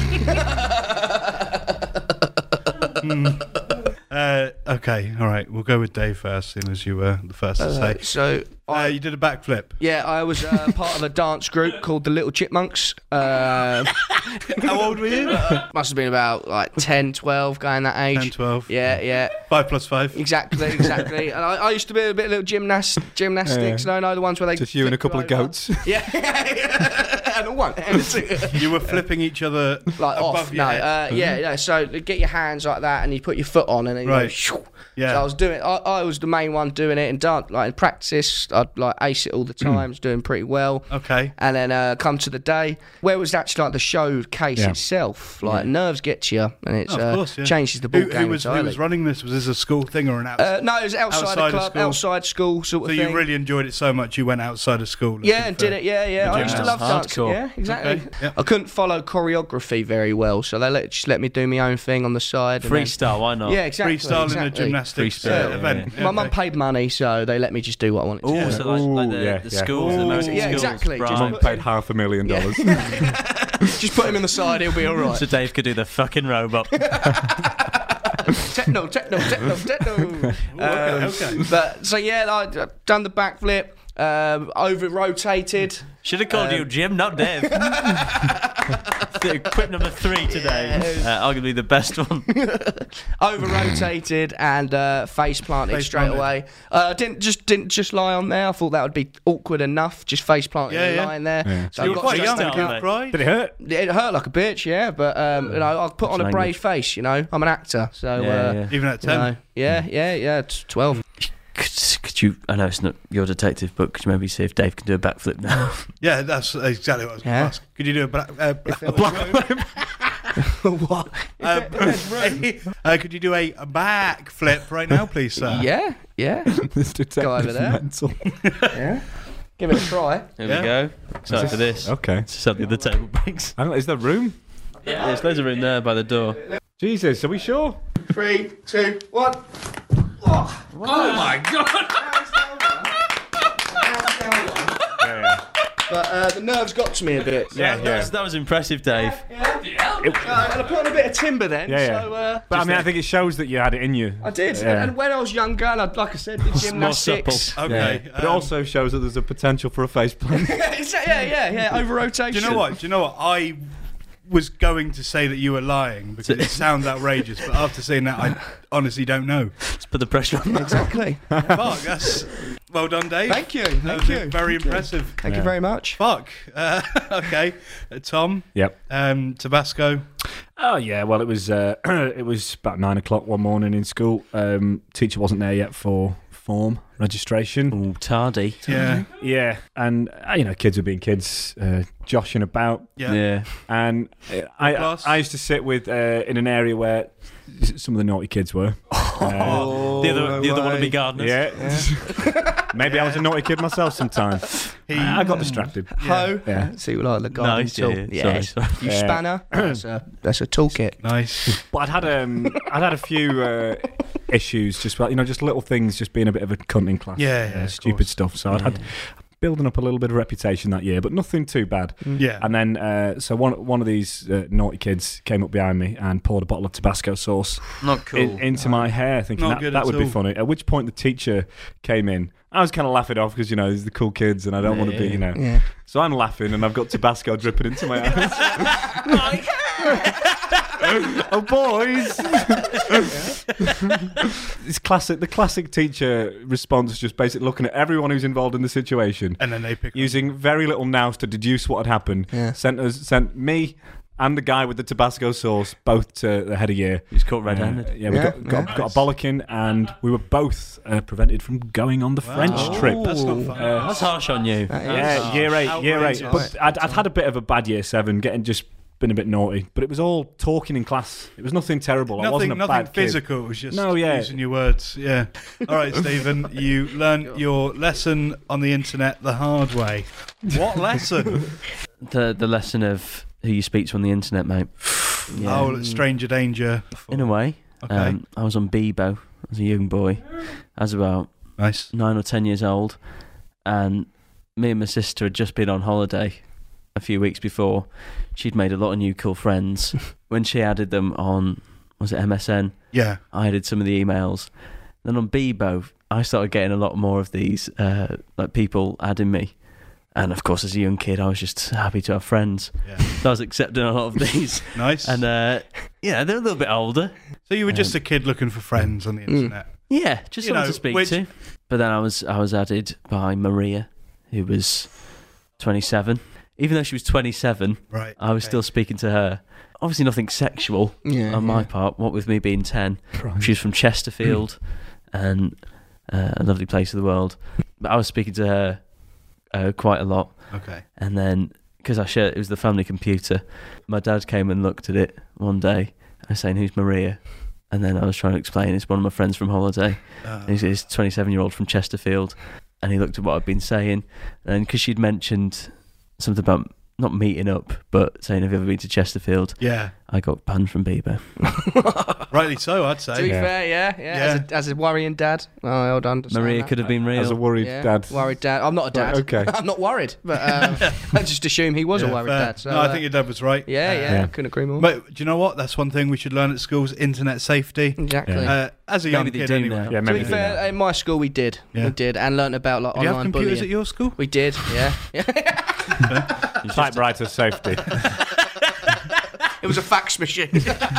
Uh, okay, all right. We'll go with Dave first, seeing as you were the first to Uh, say. so Uh, I, you did a backflip. yeah, I was uh, part of a dance group called the Little Chipmunks. Uh, How old were you? must have been about like ten, twelve, going that age. ten, twelve. Yeah, yeah, Five plus five. exactly, exactly. And I, I used to be a bit little gymnast, gymnastics. Yeah. No, no, the ones where they Just you and a flip couple of you over. goats. Yeah, and all one. You were flipping each other Like above off, your no, head. uh, yeah, yeah. So get your hands like that, and you put your foot on, and then you Right. go, shoo. Yeah. So I was doing. I, I was the main one doing it in dance, like in practice. I'd like ace it all the time. Was doing pretty well. Okay. And then uh, come to the day where it was actually like the showcase Yeah. itself. Like nerves get to you, and it Oh, of uh, course, yeah. changes the ball who, game who was who entirely. was running this? Was this a school thing or an outside? uh, no, it was outside, Outside the of club, school. outside school sort so of you thing. really enjoyed it so much you went outside of school. Yeah, looking and for- did it. Yeah, yeah. I Yeah. used to That's love dancing. hardcore. Yeah, exactly. Okay, yeah. I couldn't follow choreography very well, so they let, just let me do my own thing on the side. and then- Freestyle, why not? Yeah, exactly. Freestyle in a exactly. gymnastics Freestyle, uh, yeah, event. yeah. My mum okay. paid money, so they let me just do what I wanted to Oh, do. so like, like the, Ooh, yeah, the yeah. schools, the American Yeah, schools. exactly. Just Right. Mum paid half a million dollars. Just put him in the side, he'll be all right. So Dave could do the fucking robot. techno, techno, techno, techno. okay, Um, okay. But so yeah, I done the backflip, um, over rotated. Should have called Um, you Jim, not Dave. Quip number three today. Yeah. Uh, arguably the best one. over rotated and uh, face planted Face straight planted. away. Uh, didn't just didn't just lie on there. I thought that would be awkward enough. Just face planting Yeah, and yeah. lying there. Yeah. So You I were got quite straight young, down, did you mate. cry? Did it hurt? It hurt like a bitch, yeah, but um, you know, I put on a Language. brave face. You know, I'm an actor, so Yeah, uh, yeah. Even at you ten. know, yeah, yeah, yeah. It's twelve. Could, could you? I know it's not your detective, but could you maybe see if Dave can do a backflip now? Yeah, that's exactly what I was going Yeah. to ask. Could you do a black? Uh, black What? uh, uh, could you do a, a back flip right now, please, sir? Yeah, yeah, This detective's over there. mental. yeah. Give it a try. Here Yeah. we go. Excited for this. Okay. Just how the other table breaks. I don't know, is there room? Yeah, there's loads of room there by the door. Jesus, are we sure? Three, two, one. Oh my god! Yeah, yeah. But uh, the nerves got to me a bit. So, Yeah, That, yeah. was, that was impressive, Dave. Uh, and I put on a bit of timber then. Yeah, yeah. So, uh, But I mean, I think it shows that you had it in you. I did. Yeah. And when I was younger, and I, like I said, did gymnastics. Okay. But it um, also shows that there's a potential for a face plant. yeah, yeah, yeah. Over rotation. do you know what? Do you know what? I was going to say that you were lying because it sounds outrageous, but after saying that, I honestly don't know. Let's put the pressure on. Exactly. Fuck, that's well done, Dave. Thank you. That Thank was you. Very Thank you. impressive. Thank Yeah. you very much. Fuck. Uh, okay, uh, Tom. Yep. Um, Tabasco. Oh yeah, well it was uh, it was about nine o'clock one morning in school. Um, teacher wasn't there yet for form registration. Ooh, tardy. Yeah. Yeah, and uh, you know, kids were being kids, uh, joshing about, Yeah. Yeah. and uh, I, I Class. I used to sit with uh, in an area where s- some of the naughty kids were. Uh, the other, the other way. wannabe gardeners. yeah, maybe I was a naughty kid myself sometime. He, I got distracted. Ho. Yeah. See, like the garden Nice, tool. yeah, yeah. Sorry, sorry. You Yeah. spanner. That's a, that's a toolkit. Nice. But I'd had um, I'd had a few uh, issues, just well, you know, just little things, just being a bit of a cunt in class, Yeah, yeah, uh, of stupid course. stuff. So I'd had building up a little bit of reputation that year, but nothing too bad. Yeah. And then, uh, so one one of these uh, naughty kids came up behind me and poured a bottle of Tabasco sauce Not cool. in, into my hair, thinking Not that, good that at would be all. funny. At which point the teacher came in. I was kind of laughing off because, you know, these are the cool kids and I don't want to be, you know. Yeah. So I'm laughing and I've got Tabasco dripping into my eyes. Oh, boys! It's classic. The classic teacher response is just basically looking at everyone who's involved in the situation, And then they pick. using very little nous to deduce what had happened. Yeah. Sent us, sent me and the guy with the Tabasco sauce both to the head of year. He's caught Uh, red-handed. yeah, we Yeah, got, got, yeah. got a bollocking, and we were both uh, prevented from going on the French Wow. trip. That's not fun. Uh, That's harsh on you. That is Yeah, harsh. year eight, year eight. Outrageous. But I'd, I'd had a bit of a bad year seven, getting just been a bit naughty. But it was all talking in class. It was nothing terrible. I wasn't Nothing, a nothing bad kid. physical. It was just No, yeah. using your words. Yeah. All right, Stephen. You learned your lesson on the internet the hard way. What lesson? The the lesson of who you speak to on the internet, mate. Yeah. Oh, stranger danger. In a way. Okay. Um, I was on Bebo as a young boy. I was about Nice. nine or ten years old, and me and my sister had just been on holiday a few weeks before. She'd made a lot of new cool friends. When she added them on, was it M S N? Yeah. I added some of the emails. Then on Bebo, I started getting a lot more of these, uh, like people adding me. And of course, as a young kid, I was just happy to have friends. Yeah. So I was accepting a lot of these. Nice. And uh, yeah, they're a little bit older. so you were just a kid looking for friends on the internet. Yeah, just You someone know, to speak which- to. But then I was I was added by Maria, who was twenty-seven. even though she was twenty-seven, Right. I was okay. still speaking to her. Obviously, nothing sexual Yeah, on my yeah. part. What with me being ten, Christ. she was from Chesterfield, and uh, a lovely place of the world. But I was speaking to her uh, quite a lot, Okay. and then because I shared, it was the family computer. My dad came and looked at it one day. I was saying, "Who's Maria?" And then I was trying to explain it's one of my friends from holiday. Uh, And he's this twenty-seven-year-old from Chesterfield, and he looked at what I'd been saying, and because she'd mentioned something about not meeting up, but saying, "Have you ever been to Chesterfield?" yeah. I got banned from Bieber. Rightly so, I'd To be say. Yeah. fair, yeah, yeah. As, Yeah. a, as a worrying dad, oh, I would understand Maria that. could have been real. As a worried Yeah, dad. worried dad. I'm not a dad. Right, okay. I'm not worried, but um, I just assume he was Yeah, a worried fair. dad. So, no, I uh, think your dad was right. yeah, Uh, yeah, Yeah. I couldn't agree more. But do you know what? That's one thing we should learn at schools: internet safety. Exactly. Yeah. Uh, as a young Maybe they kid, do anyway. now. Yeah, To maybe be do fair, that. in my school we did, Yeah. we did, and learnt about like Did you have online computers bullying. at your school? We did, yeah. yeah. Typewriter safety. It was a fax machine.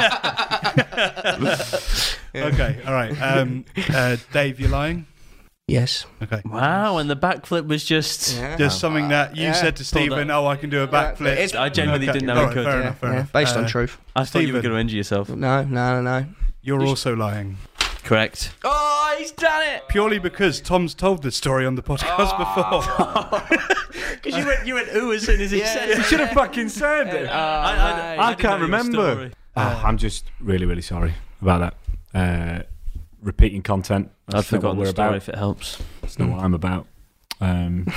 Okay, all right. Um, uh, Dave, you're lying. Yes. Okay. Wow, and the backflip was just... Yeah. Just something that you Yeah. said to Stephen, up. oh, I can do a Yeah, backflip. it's- I genuinely Okay, didn't know all I right, could. Fair Yeah, enough, fair yeah, enough. based on Uh, truth. I thought you were Stephen. going to injure yourself. No, no, no, no. You're also lying. Correct. Oh, he's done it. Purely because Tom's told this story on the podcast before. Because you went, you went ooh as soon as he Yeah. said it. You should have fucking said it. Oh, I, mate. I didn't can't know your remember. story. Oh, I'm just really, really sorry about that. Uh, repeating content. I'd That's not forgotten what the we're story about. if it helps. That's not what I'm about. Um,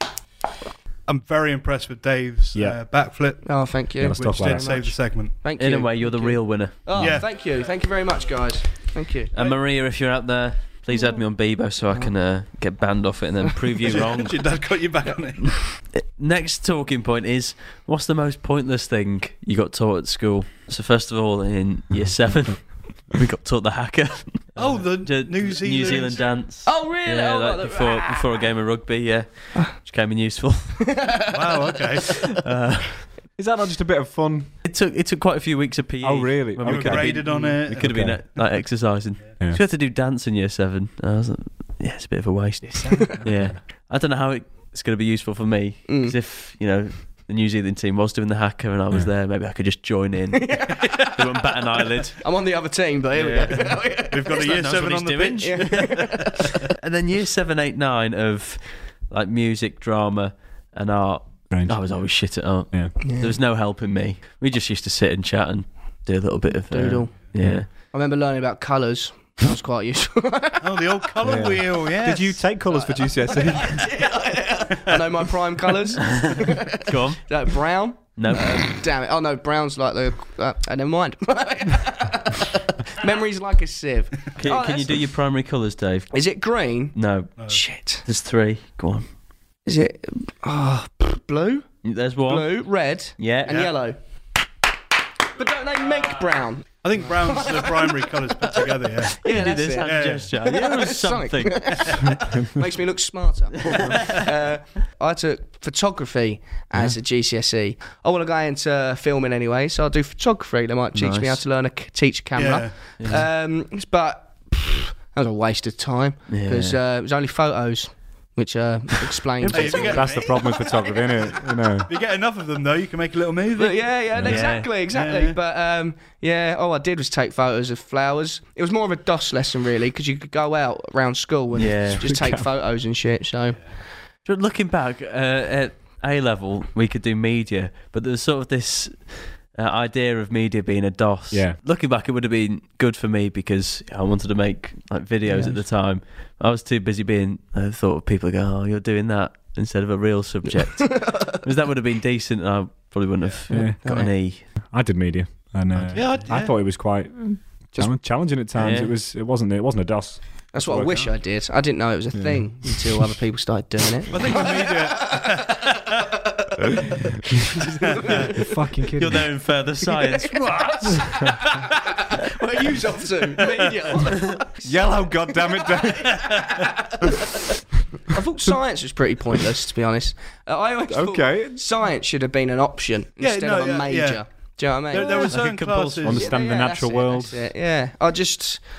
I'm very impressed with Dave's Yeah. uh, backflip, Oh, thank you. Yeah, let's which talk about did it. save the segment. Thank you. In a way, you're the Thank you. real winner. Oh, Yeah. thank you. Thank you very much, guys. Thank you. And Maria, if you're out there, please add me on Bieber so I can uh, get banned off it and then prove you wrong. Your dad got you back on it. Next talking point is, what's the most pointless thing you got taught at school? So first of all, in year seven, we got taught the haka. Oh, the Ju- New Zealand. New Zealand dance. Oh, really? Yeah, Oh, like like the- before before a game of rugby, yeah, which came in useful. Wow, okay. Uh, is that not just a bit of fun? it took it took quite a few weeks of P E. Oh, really? when You we were could have graded been, on it. we could have been Okay. uh, like exercising. Yeah. So we had to do dance in year seven. And I was like, yeah, it's a bit of a waste. Yeah, I don't know how it, it's going to be useful for me. Mm. Because if you know the New Zealand team was doing the haka and I was Yeah. there, maybe I could just join in. They wouldn't bat an eyelid. I'm on the other team, but here Yeah. we go. We've got a It's year not seven knows on what the he's pitch. Yeah. And then year seven, eight, nine of like music, drama, and art. Strange. I was always shit at art. Yeah. There was no helping me. We just used to sit and chat and do a little bit of uh, Doodle. Yeah. I remember learning about colours. That was quite useful. Oh, the old colour Yeah. wheel, yeah. Did you take colours for G C S E? I know my prime colours. Go on. Like brown. No. Damn it. Oh, no, brown's like the... Uh, uh, never mind. Memory's like a sieve. Can, Oh, can you that's- do your primary colours, Dave? Is it green? No. Shit. There's three. Go on. Is it... Oh, blue? There's one. Blue, red, Yeah. and yellow. But don't they make brown? I think brown's the primary colours put together, yeah. You Yeah, do that's this it. hand Yeah. gesture. Yeah, it was Sonic. something. Makes me look smarter. uh, I took photography as a G C S E. I want to go into filming anyway, so I'll do photography. They might teach me how Nice. to learn to c- teach camera. Um, but pff, that was a waste of time because Yeah. uh, it was only photos, which uh, explains. Hey, if you get- That's the problem with photography, isn't it? You know. If you get enough of them, though, you can make a little movie. But yeah, yeah, Yeah. exactly, exactly. Yeah. But um, yeah, all I did was take photos of flowers. It was more of a DOS lesson, really, because you could go out around school and Yeah. just take photos and shit. So But looking back uh, at A level, we could do media, but there was sort of this uh, idea of media being a DOS. Yeah. Looking back, it would have been good for me because I wanted to make like videos at the time. I was too busy being. I thought of people go, "Oh, you're doing that," instead of a real subject. Because that would have been decent, and I probably wouldn't have Yeah. got an E. I did media, and uh, Yeah, I- I yeah. thought it was quite challenge- challenging at times. Yeah. It was. It wasn't. It wasn't a DOS. that's what I Work wish out. I did. I didn't know it was a Yeah. thing until other people started doing it. I think the media. You're fucking kidding. You're there in further science. What? Where are you off to? Media. Yellow, goddammit, Dave. I thought science was pretty pointless, to be honest. Uh, I always thought Okay. science should have been an option Yeah, instead no, of a yeah, major. yeah. Do you know what I mean? There, there were Like a certain compulsory- classes. Understand the Yeah, natural that's it, world. that's it, Yeah, I just.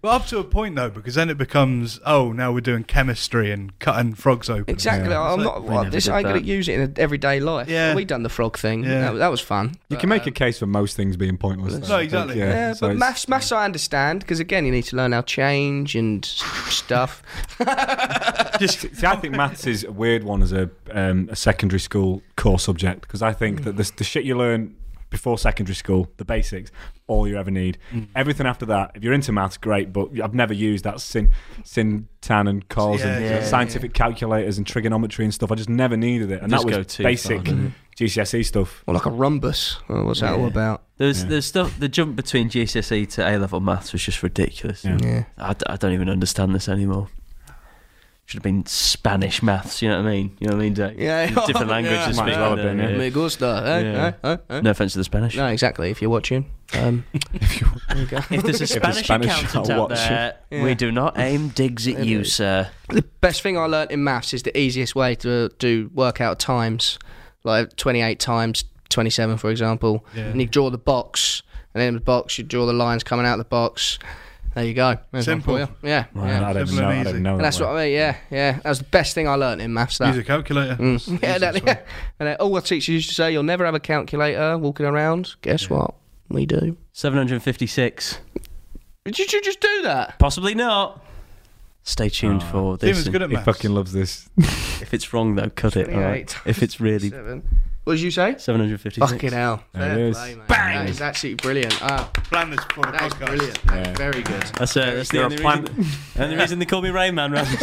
But up to a point though, because then it becomes, oh, now we're doing chemistry and cutting frogs open. Exactly. Yeah. I'm It's not. we Well, never this did I ain't gonna that. use it in everyday life. Yeah. We done the frog thing. Yeah. That, that was fun. You But, can make um, a case for most things being pointless. though, No, I think, exactly. Yeah, so but it's- maths, maths I understand because again, you need to learn how change and s- stuff. Just, See, I think maths is a weird one as a um, a secondary school core subject because I think that the, the shit you learn before secondary school, the basics, all you ever need. Mm. Everything after that, if you're into maths, great, but I've never used that sin, sin, tan and cos Yeah, and yeah, scientific calculators and trigonometry and stuff. I just never needed it. And Just that go was too basic far, doesn't it? G C S E stuff. Or like a rhombus. Oh, what's that all Yeah. about? There's Yeah. there's stuff. The jump between G C S E to A level maths was just ridiculous. Yeah. Yeah. I, d- I don't even understand this anymore. Should have been Spanish maths. You know what I mean? You know what I mean, Dave? Yeah. Different languages. Yeah. Might as well have been, yeah. Me gusta. Eh? Yeah. Eh? Eh? Eh? No offense to the Spanish. No, exactly. If you're watching, um, If you there you go. If there's a If the Spanish, Spanish accountant are out watching. there, Yeah. we do not aim digs at you, sir. The best thing I learnt in maths is the easiest way to do work out times, like twenty-eight times twenty-seven, for example. Yeah. And you draw the box, and then in the box you draw the lines coming out of the box. There you go. There's one for Simple. you. Yeah. Wow, yeah. I don't Simple know. and I don't easy. know. And that that's way. what I mean. Yeah, yeah. That was the best thing I learnt in maths. That. use a calculator. That's the Mm. Yeah, that, easiest yeah. way. And then all the teachers used to say, "You'll never have a calculator walking around." Guess what? We do. seven hundred fifty-six. Did you just do that? Possibly not. Stay tuned Oh. for this. Stephen's good at He maths. fucking loves this. If it's wrong, though, cut it. All right? twenty-eight If it's really Seven. What did you say? seven hundred fifty-six. Fucking hell. There it Fair is. play, mate. Bang! That is absolutely brilliant. Ah, Plan this for the that is podcast. brilliant. Yeah. That is very good. That's, uh, that's the You're a only plan- reason, only reason they call me Rain Man. Right?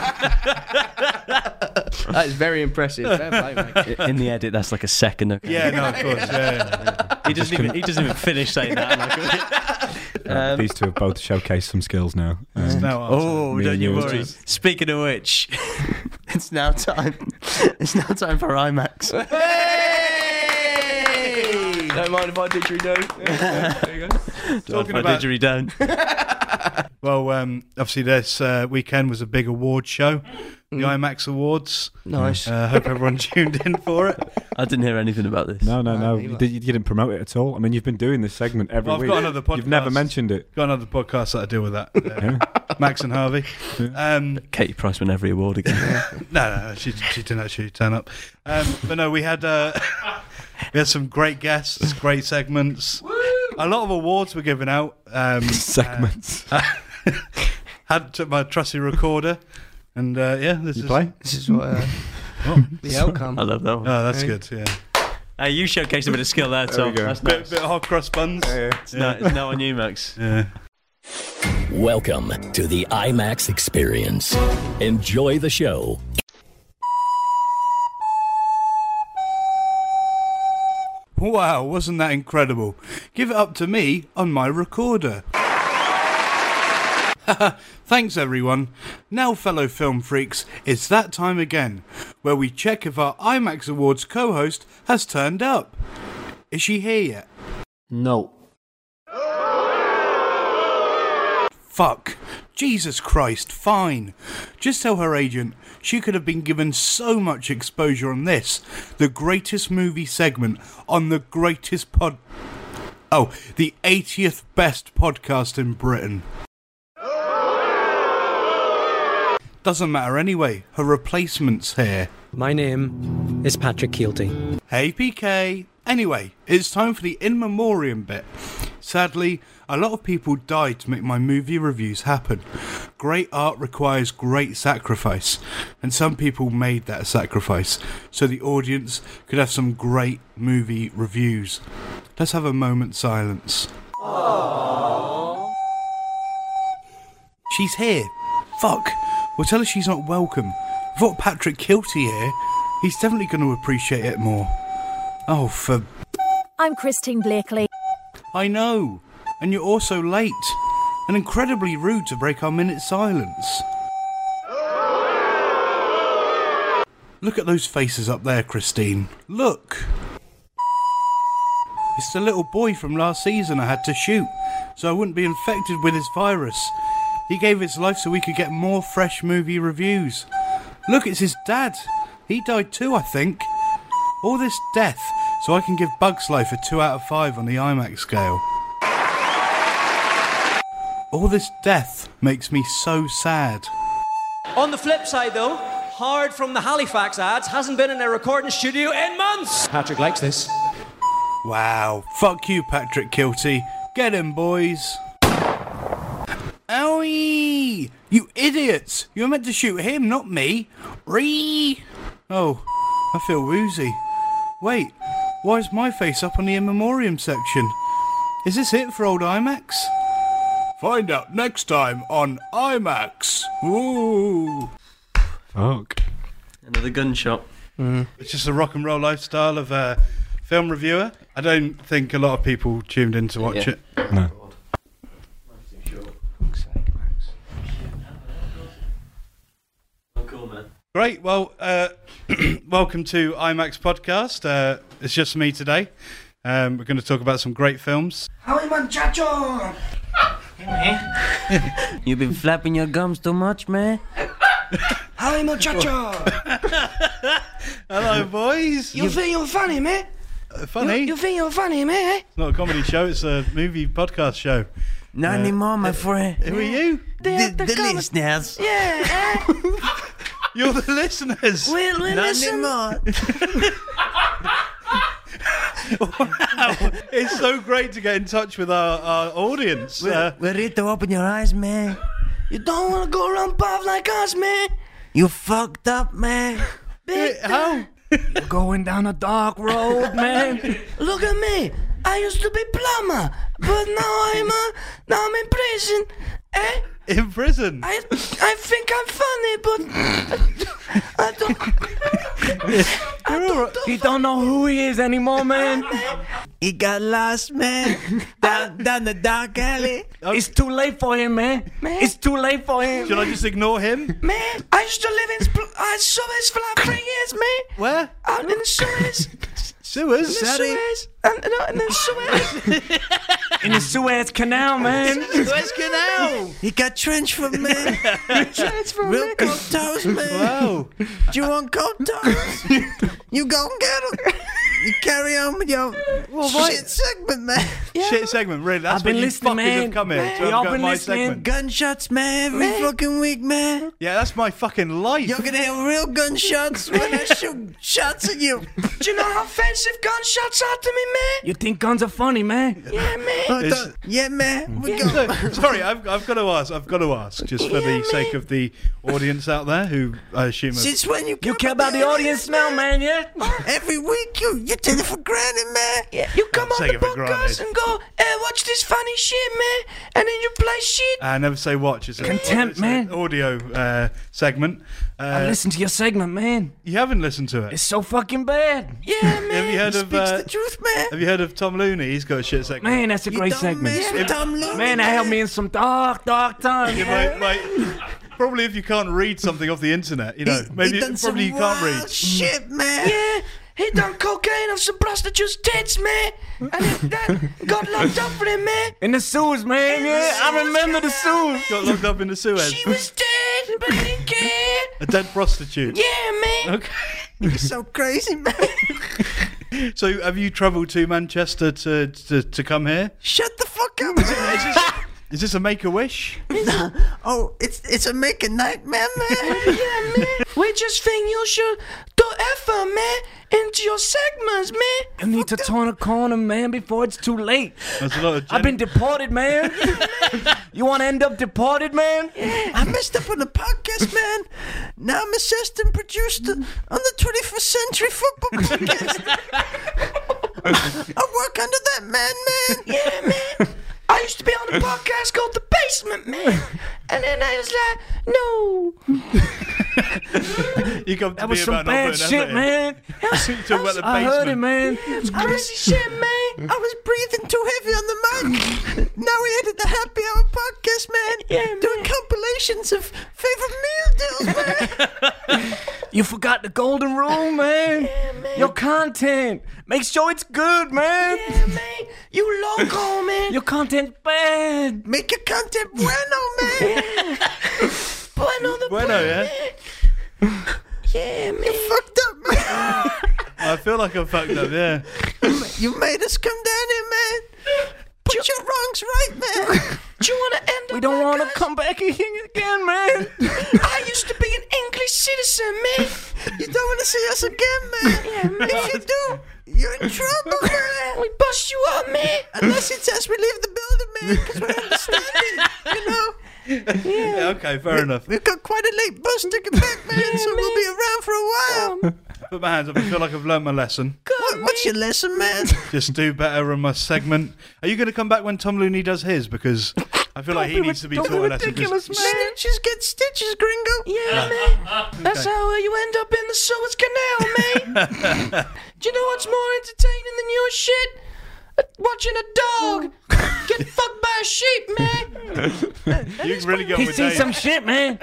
That is very impressive. Fair play, mate. In the edit, that's like a second. Okay? Yeah, no, of course. Yeah, yeah. He doesn't even he doesn't even finish saying that. Like, um, These two have both showcased some skills now. It's Um, now our oh, Me don't and you you. worry. Speaking of which, it's now time. It's now time for IMAX. Don't mind if I didgeridoo. There you go. Talking I about- didgeridoo. Well, um, obviously this uh, weekend was a big award show, the Mm. IMAX Awards. Nice. I uh, hope everyone tuned in for it. I didn't hear anything about this. No, no, no. No, You, either. did, you didn't promote it at all. I mean, you've been doing this segment every Well, I've week. got another podcast. You've never mentioned it. Got another podcast that I deal with that. Uh, Yeah. Max and Harvey. Um, Katie Price won every award again. no, no, no, she, she didn't actually turn up. Um, but no, we had uh, we had some great guests, great segments. A lot of awards were given out. Um, Segments. had took my trusty recorder, and uh, yeah, this you is play? This is what uh, Oh, the outcome. I love that one. oh, that's Hey. good. Yeah, Hey, you showcased a bit of skill there, Tom. we go. That's bit, nice. bit of hot cross buns. It's, now, it's now on you, Max. Yeah. Welcome to the IMAX experience. Enjoy the show. Wow, wasn't that incredible? Give it up to me on my recorder. Thanks, everyone. Now, fellow film freaks, it's that time again, where we check if our IMAX Awards co-host has turned up. Is she here yet? No. Fuck. Jesus Christ, fine. Just tell her agent she could have been given so much exposure on this, the greatest movie segment on the greatest pod... Oh, the eightieth best podcast in Britain. Doesn't matter anyway, her replacement's here. My name is Patrick Keelty. Hey P K. Anyway, it's time for the in memoriam bit. Sadly, a lot of people died to make my movie reviews happen. Great art requires great sacrifice, and some people made that sacrifice so the audience could have some great movie reviews. Let's have a moment's silence. Aww. She's here. Fuck. Well, tell her she's not welcome. I've got Patrick Keelty here. He's definitely going to appreciate it more. Oh, for... I'm Christine Blakely. I know. And you're also late. And incredibly rude to break our minute silence. Look at those faces up there, Christine. Look. It's the little boy from last season I had to shoot, so I wouldn't be infected with his virus. He gave his life so we could get more fresh movie reviews. Look, it's his dad. He died too, I think. All this death so I can give Bugs Life a two out of five on the IMAX scale. All this death makes me so sad. On the flip side, though, Hard from the Halifax ads hasn't been in a recording studio in months. Patrick likes this. Wow. Fuck you, Patrick Kilty. Get him, boys. Owie! You idiots! You were meant to shoot him, not me. Ree! Oh, I feel woozy. Wait, why is my face up on the in memoriam section? Is this it for old IMAX? Find out next time on IMAX. Ooh. Fuck. Another gunshot. Mm. It's just a rock and roll lifestyle of a film reviewer. I don't think a lot of people tuned in to watch Yeah. it. No. Oh, cool, man. Great. Well, uh, welcome to IMAX Podcast. Uh, it's just me today. Um, we're going to talk about some great films. Howie muchacho! You've been flapping your gums too much, man. Howie muchacho! Hello, boys. You think you're funny, man? Uh, funny? You, you think you're funny, man? It's not a comedy show. It's a movie podcast show. Not Uh, anymore, my friend. Who are you? The, the listeners. Yeah, eh? You're the listeners. We'll, we'll Not listen. anymore. Wow. It's so great to get in touch with our, our audience. We're, Uh, we're ready to open your eyes, man. You don't want to go around puff like us, man. You fucked up, man. Big how? You're going down a dark road, man. Look at me. I used to be plumber, but now I'm uh, now I'm in prison. Eh? In prison? I I think I'm funny, but I don't. I don't He don't know who he is anymore, man. He got lost, man. down, down the dark alley. It's too late for him, man. Man. It's too late for him. Should I just ignore him? Man, I used to live in Spl- uh, Suez for like three years, man. Where? Out in the Suez. Sewers? In the Suez. And, and, and the Suez. In the Suez Canal, man. Suez Canal. He got trench for me. Transfer, Real man. cold toes, man. Wow. Do you want cold toes? You go and get them. You carry on with your shit segment, man. Shit segment, really? That's I've been when you listening, fuckers man. have come here Man. to have Y'all a go at been my listening. segment. Gunshots, man, every Man. fucking week, man. Yeah, that's my fucking life. You're gonna hear real gunshots when I shoot shots at you. Do you know how offensive gunshots are to me, man? You think guns are funny, man? Yeah, man. Oh, It's- don't- yeah, man. We go. So, sorry, I've, I've got to ask. I've got to ask, just for the sake of the audience out there, who I assume. Have, Since when you You care about the audience now, man, yeah? Every week you you take it for granted, man. Yeah, you come I'll on take the it for podcast granted. and go, hey, watch this funny shit, man. And then you play shit. I never say watch. It's a, Contempt, it's man. an audio uh, segment. I Uh, listened to your segment, man. you haven't listened to it. It's so fucking bad. Yeah, man. Have you heard of? Speaks Uh, the truth, man. have you heard of Tom Looney? He's got a shit segment. Man, that's a You great don't segment. mess with Tom Looney, Man, that helped me in some dark, dark times. Yeah, mate, mate, probably if you can't read something off the internet, you know, He- maybe he done some probably you can't wild read. shit, man. Yeah, he done cocaine on some prostitutes' tits, man. And he, that got locked up for him, man. In the sewers, man, yeah. I remember the sewers. Got locked up in the Suez. She was dead, but he didn't care. A dead prostitute. Yeah, man. Okay. You're so crazy, man. So, have you travelled to Manchester to, to to come here? Shut the fuck up. Is this, is this a make a wish? Oh, it's it's a make a nightmare, man. Yeah, man. We just think you should do effort, man, into your segments, man. You need to turn a corner, man, before it's too late. That's a lot of. I've been deported, man. You want to end up deported, man? I messed up on the podcast, man. Now I'm assistant producer on the twenty-first Century Football Podcast. I work under that man, man. Yeah, man. I used to be on a podcast called The Basement, man. And then I was like, no. You come to That me was some about not bad putting shit, effort in. man. You talk about the I heard it, basement. man. Crazy shit, man. I was breathing too heavy on the mic. Now we edit the Happy Hour podcast, man. Yeah, man. Doing compilations of favorite meal deals, man. You forgot the golden rule, man. Yeah, man. Your content. Make sure it's good, man. Yeah, man. You loco, man. Your content's bad. Make your content bueno, man. Bueno, the Bueno, yeah. man. Yeah, man. Fucked up, man. I feel like I'm fucked up. Yeah. You made us come down here, man. Put your wrongs right, man. Do you want to end up We don't like want to us? come back here again, man. I used to be an English citizen, man. You don't want to see us again, man? Yeah, man. If you do, you're in trouble, man. We bust you up, man. Unless it's us, we leave the building, man, because we're understanding, you know? Yeah, okay, fair enough. We've got quite a late bus to get back, man, yeah, so man. We'll be around for a while. Put my hands up. I feel like I've learned my lesson. God, what's your lesson, man? Just do better on my segment. Are you going to come back when Tom Looney does his? Because I feel like he needs to be taught a lesson. Ridiculous, man. Snitches get stitches, gringo. Yeah, man. That's how uh, you end up in the Suez Canal, man. Do you know what's more entertaining than your shit? Uh, watching a dog get fucked by a sheep, man. You really got He's with seen Dave. some shit, man.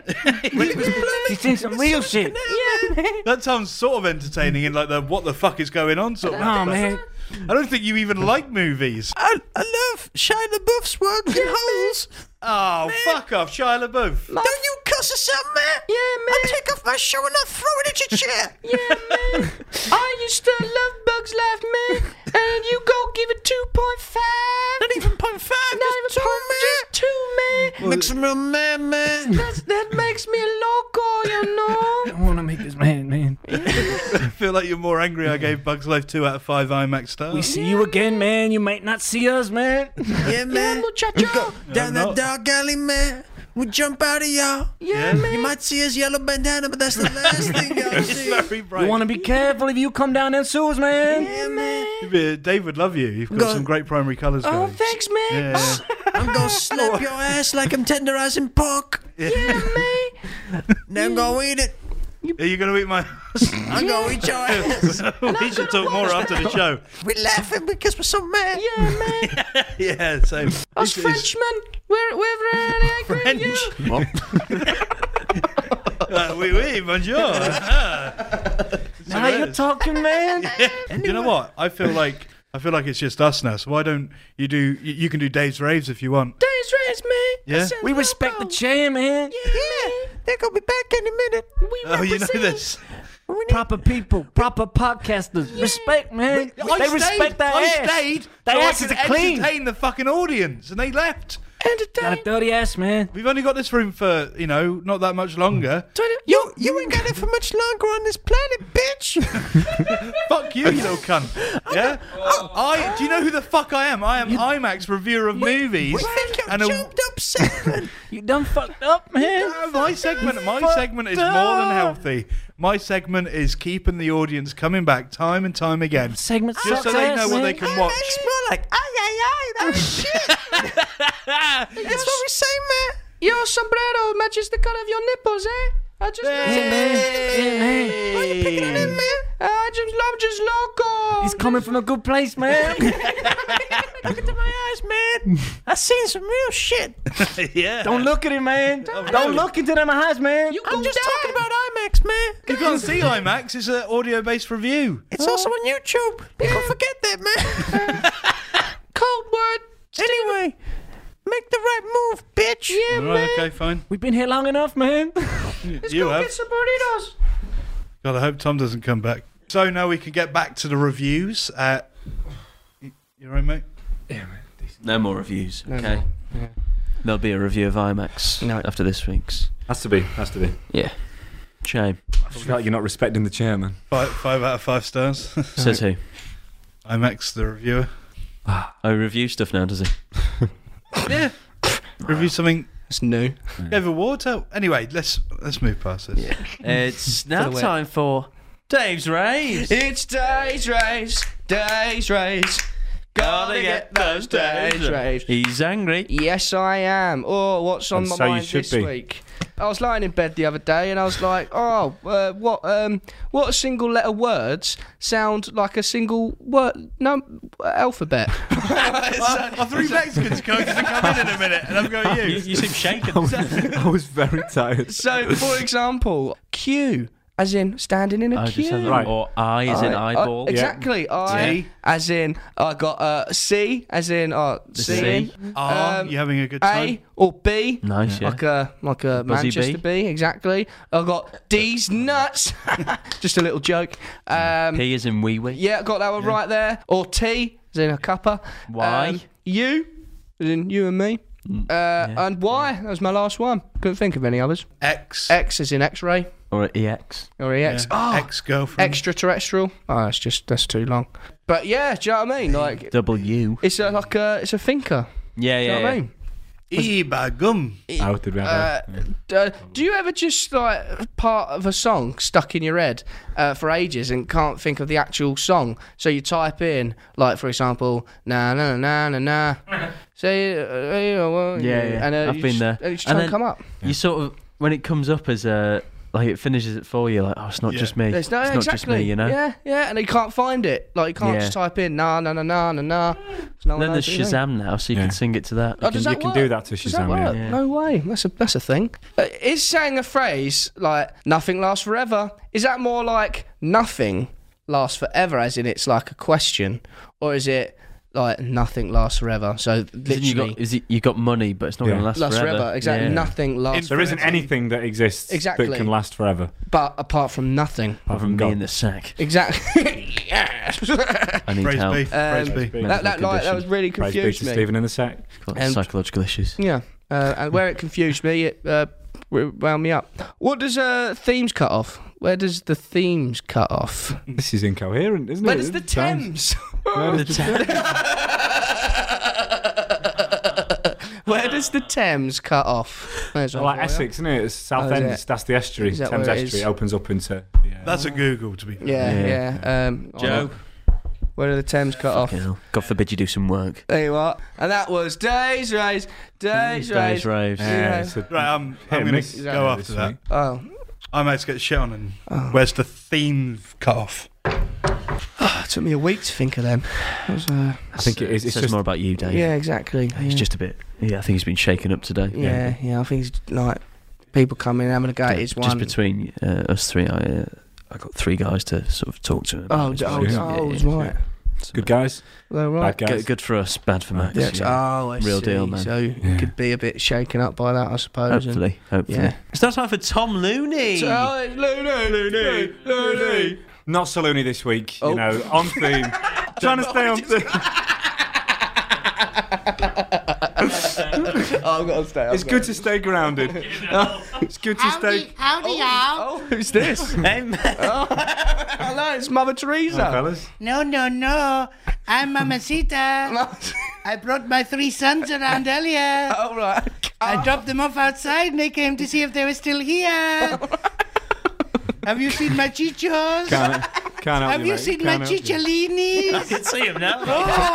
He's seen some real shit. Yeah, man. That sounds sort of entertaining in like the what the fuck is going on sort of Oh, aspect. man. I don't think you even like movies. I, I love Shia LaBeouf's work in Holes. Oh, fuck off, Shia LaBeouf. Don't you cuss us out, man. Yeah, man. I'll take off my shoe and I'll throw it at your chair. Yeah, man. I used to love Bugs Life, man. And you go give it two point five. Not even point five, Not just even two, man. Just two, man. Makes me real mad, man. That's, that makes me loco, you know. I want to make this man, man. I feel like you're more angry I gave Bugs Life two out of five IMAX stars. We see you again, man. You might not see us, man. Yeah, man. We go down that not. dark alley, man. We jump out of y'all. Yeah, man. You might see us yellow bandana, but that's the last thing y'all It's see. very bright. You want to be careful if you come down and sue us, man. Yeah, man. Uh, Dave would love you. You've got Go- some great primary colours Oh, going. thanks, man. Yeah, yeah. I'm gonna slap your ass like I'm tenderizing pork. Yeah, man. Then I'm gonna eat it. Are you going to eat my... I'm gonna eat your ass. we should talk more after the show. We're laughing because we're so mad. Yeah, man. Yeah, same. Us This is Frenchmen, we're, we're really angry at you. Uh, oui, oui, bonjour. Ah. Now you're talking, man. Yeah. You know what? I feel like I feel like it's just us now. So why don't you do? You, you can do Dave's raves if you want. Days race, man. Yeah. We respect the chair, man. Yeah, they're gonna be back any minute. We Oh, you know represent. this. Proper people, proper podcasters. Respect, man. I they stayed, respect their I ass. stayed. Their so asses I could are clean. entertain the fucking audience, and they left. Got a dirty ass, man. We've only got this room for you know not that much longer. You, you ain't got it for much longer on this planet, bitch. Fuck you, you little cunt. Yeah. I. Do you know who the fuck I am? I am IMAX reviewer of movies. We think you're and a- jumped up seven. You done fucked up, man. No, my segment, my Fucked segment is more than up. healthy. My segment is keeping the audience coming back time and time again, Segment just so sucks they ass, know what man. they can watch. It's more like, ay, ay, ay, that's shit. That's what we say, man. Your sombrero matches the color of your nipples, eh? I just... Yeah, man. Yeah, man. Why you picking on him, man? I just love just loco. He's coming from a good place, man. Look into my eyes, man. I seen some real shit. Yeah. Don't look at him, man. Don't look into them eyes, man. I'm just talking about IMAX, man. You can't see IMAX. It's an audio-based review. It's also on YouTube. People forget that, man. Cold word. Anyway, make the right move, bitch. Yeah, All right, okay, fine. We've been here long enough, man. Let's You go have. get some burritos. God, I hope Tom doesn't come back. So now we can get back to the reviews. Uh, you you all right, mate? No more reviews. Okay. There'll be a review of IMAX No. after this week's. Has to be. Has to be. Yeah. Shame. I feel like you're not respecting the chairman. Five, five out of five stars. Says who? IMAX, the reviewer. Oh, review stuff now, does he? Yeah. Review something. It's new. Gave awards out. Anyway, let's let's move past this. It's now the wet. time for Dave's Raves. It's Days Race, Days Race. Gotta get those Days Race. He's angry. Yes, I am. Oh, what's on And my so you mind should this be. week? I was lying in bed the other day and I was like, oh, uh, what um, what single letter words sound like a single word num alphabet? I, I thought Mexicans going to come in in a minute, and I'm going, you. You, you seem shaken. I was very tired. So, for example, Q, as in standing in a I queue. just have Right. Or I is in I- eyeball. I- exactly. I, D. as in, I got uh, C, as in, uh, The seeing. C. R, Um, you having a good time? A or B. Nice, yeah. Like a like a Buzzy Manchester B. B. exactly. I got D's nuts. Just a little joke. Um, P is in wee wee. yeah, got that one right there. Or T, as in a cuppa. Y. Um, U, as in you and me. Uh, And why? That was my last one. Couldn't think of any others. X. X is in X-ray Or E X. or E X. Yeah. Oh, Ex-girlfriend. extraterrestrial. Oh, that's just that's too long. But yeah, do you know what I mean? Like W. it's a, like a it's a thinker. Yeah, Do you yeah, know what I yeah. mean? Ibagum. How did we have Uh, that? d- uh, do you ever just like part of a song stuck in your head uh, for ages and can't think of the actual song? So you type in, like for example, na na na na na. Say, uh, you know, well, Yeah, yeah. And uh, I've you been just, there. And it just And don't then come up. You sort of, when it comes up as a, like it finishes it for you, like, oh, it's not Yeah. just me. It's, no, it's exactly. not just me, you know? Yeah, yeah, and you can't find it. Like you can't Yeah. just type in na na na na na na. So no one Then knows there's what you mean. Shazam now, so you Yeah. can sing it to that. Oh, does you that can work? do that to Does that Shazam, yeah. work? Yeah. No way. That's a that's a thing. Uh, is saying a phrase like "nothing lasts forever" is that more like "nothing lasts forever," as in it's like a question, or is it like "nothing lasts forever"? So Is it literally, you got, is it, you got money, but it's not Yeah. going to last, lasts forever. forever. Exactly. Yeah. Nothing lasts. There isn't forever. anything that exists Exactly. that can last forever. But apart from nothing. Apart from me God. in the sack. Exactly. yes. I need Praise help. be. Um, Praise be. Mental that that, like, that was really Praise be confused to me. Stephen in the sack. Got and- psychological issues. Yeah, uh, and where it confused me, it uh, w- wound me up. What does uh, themes cut off? Where does the themes cut off? This is incoherent, isn't Where it? does the It sounds- Thames? Where does the- Where does the Thames cut off? There's one like for you. Essex, isn't it? It's South Oh, is End. it? That's the estuary. Is that Thames where it estuary is? opens up into. Yeah. That's a Google, to be fair. Yeah, Yeah. yeah. Um, Joe. Where do the Thames cut off? Fucking hell. God forbid you do some work. There you are. And that was Days Rays. Days Rays. Days Raves. Yeah, it's a- Right, I'm, hit I'm and going miss to go this after that. week. Oh. I'm about to get shit on, and Oh. where's the theme cut off? It took me a week to think of them. It was, uh, I think it is. It's says just more about you, Dave. yeah, exactly. He's yeah. just a bit. Yeah, I think he's been shaken up today. Yeah, yeah. I think it's like people come in having a go at his Just one. between uh, us three, I uh, I got three guys to sort of talk to him. Oh, about d- his oh, voice. oh, Yeah, was yeah. right. So, good guys, Well, right. bad guys. Good, good for us, bad for Max. Yeah. Yeah. Oh, I Real see. deal, man. So Yeah. you could be a bit shaken up by that, I suppose. and- Hopefully, hopefully. Yeah. It's now time for Tom Looney. So, oh, it's Looney, Looney, Looney. Not so loony this week. Oh. You know, on theme. Trying to stay on theme. Oh, I've got to stay. I've It's got good to stay grounded. It's good to stay. Howdy, y'all. Oh, who's this? Hey, man. Oh, hello, it's Mother Teresa. Hi, fellas. No, no, no. I'm Mamacita. I brought my three sons around earlier. All right. I dropped them off outside and they came to see if they were still here. Have you seen my chichos? Can't, can't help Have you, you mate. seen Can't my help you. chicholinis? I can see him now.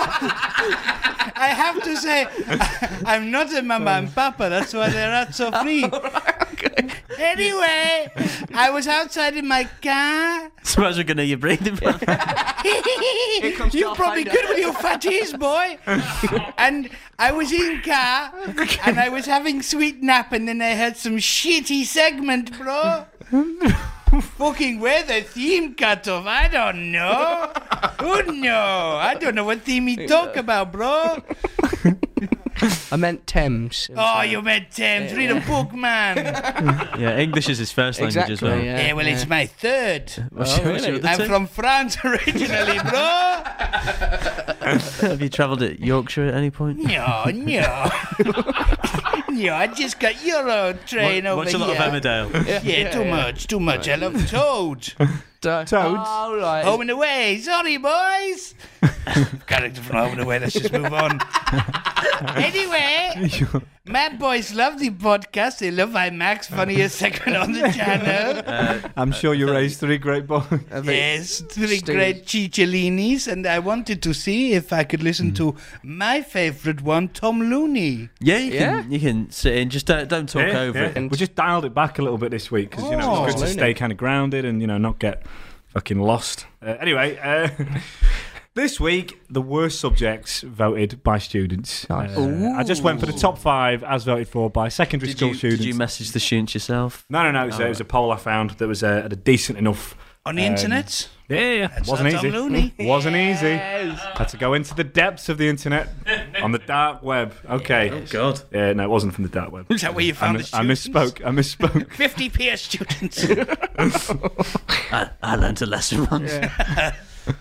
I have to say, I'm not a mama and papa. That's why they're out so free. Anyway, I was outside in my car. Suppose we're gonna hear you breathing. You probably could with your fatties, boy. And I was in car, and I was having sweet nap, and then I heard some shitty segment, bro. Fucking where the theme cut off, I don't know. Who know? I don't know what theme he talk about, bro. I meant Thames. Oh, you meant Thames. Read a book, man. Yeah, English is his first language Exactly, as well. yeah. Yeah, well, it's my third. What's your- what's your other I'm two? from France originally, bro. Have you travelled at Yorkshire at any point? No, no. No, I just got Euro train over Watch a here. lot of Emmerdale. Yeah, Yeah, too yeah. much, too much. I love Toad. Toads. Toads. Oh, right. Home and Away. Sorry, boys. Character from Home and Away. Let's just move on. Anyway, my boys love the podcast. They love IMAX, funniest segment on the channel. I'm sure you raised three great boys. Yes, three Steve. great chicholinis, and I wanted to see if I could listen to my favourite one, Tom Looney. Yeah, you Yeah. can. You can sit in. Just don't, don't talk Yeah, over yeah. it. We just dialed it back a little bit this week because you know Oh. it's good to Loony. stay kind of grounded and you know not get fucking lost. Uh, anyway, uh, this week the worst subjects voted by students. Nice. Uh, I just went for the top five as voted for by secondary Did school you, students. did you message the students yourself? no, no, no. It was, a, it was a poll I found that was uh, at a decent enough. On the Um, internet? Yeah, yeah, yeah. That's wasn't not easy. Tom Looney. Wasn't easy. Had to go into the depths of the internet on the dark web. Okay. God. Yeah, no, it wasn't from the dark web. Is that where you I, found mis- the I students? misspoke. I misspoke. fifty peer students. I, I learned a lesson once.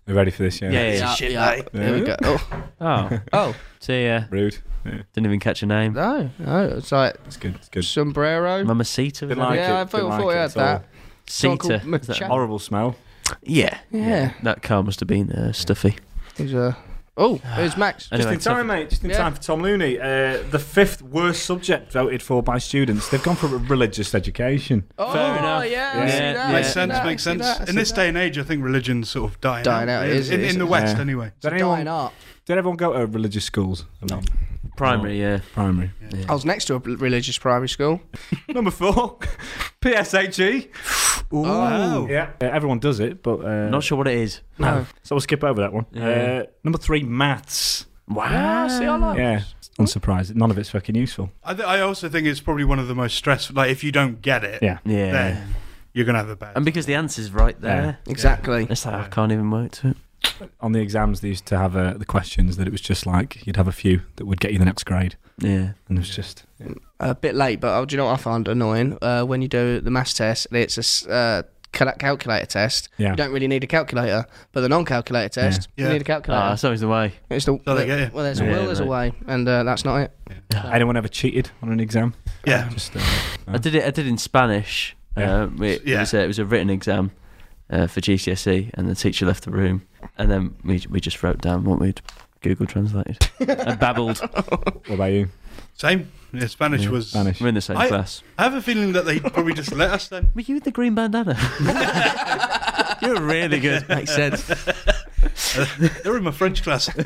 We're ready for this, yeah? Yeah, yeah, Yeah, Shit, yeah. mate. There we go. Oh, Oh, oh, see ya. Rude. Yeah. Didn't even catch a name. no, no. It's like It's good. It's good. sombrero. Mamacita. Didn't was like that yeah, it. I thought, Didn't I like thought we it had at that. all. Someone called Sita. Is that- Macha- Horrible smell. Yeah, Yeah. That car must have been uh, stuffy. He's uh, oh, there's Max. Anyway, Just in time, mate. Just in Yeah. time for Tom Looney. Uh, the fifth worst subject voted for by students. They've gone for religious education. Oh, Fair enough. yeah, I Yeah. see Yeah. that. Makes I see sense, that, makes I see sense. that, I In see this that. day and age, I think religion's sort of dying, Dying out, really. is it, in, is in the it? West, Yeah. anyway. Did Dying anyone, art. did everyone go to religious schools? I mean, Primary, yeah. primary. I was next to a religious primary school. Number four, P S H E. Wow. Yeah, uh, everyone does it, but uh, Not sure what it is. No. So we'll skip over that one. Yeah. Uh, number three, maths. Wow. Yeah, see, I like Yeah, unsurprised. None of it's fucking useful. I, th- I also think it's probably one of the most stressful. Like, if you don't get it, Yeah. Yeah. then you're going to have a bad And because the answer's right there. Exactly. It's like, I can't even work to it. On the exams, they used to have uh, the questions that it was just like you'd have a few that would get you the next grade, Yeah. and it was just yeah. A bit late, but oh, do you know what I find annoying? Uh, when you do the maths test, and it's a s- uh, cal- calculator test. Yeah. You don't really need a calculator, but the non-calculator test, Yeah. you need a calculator. Ah, that's always the way. it's the, So they get you. well, there's a Yeah, will, there's a right. way, and uh, that's not it. Anyone ever cheated on an exam? Yeah. Just uh, I did it. I did in Spanish. Yeah. Uh, it, Yeah. it was a, it was a written exam uh, for G C S E, and the teacher left the room, and then we we just wrote down what we'd Google translated and babbled. What about you? Same. Yeah, Spanish Yeah, was. Spanish. We're in the same I- class. I have a feeling that they probably just let us then. Were you with the green bandana? You're really good. Makes sense. They were in my French class. I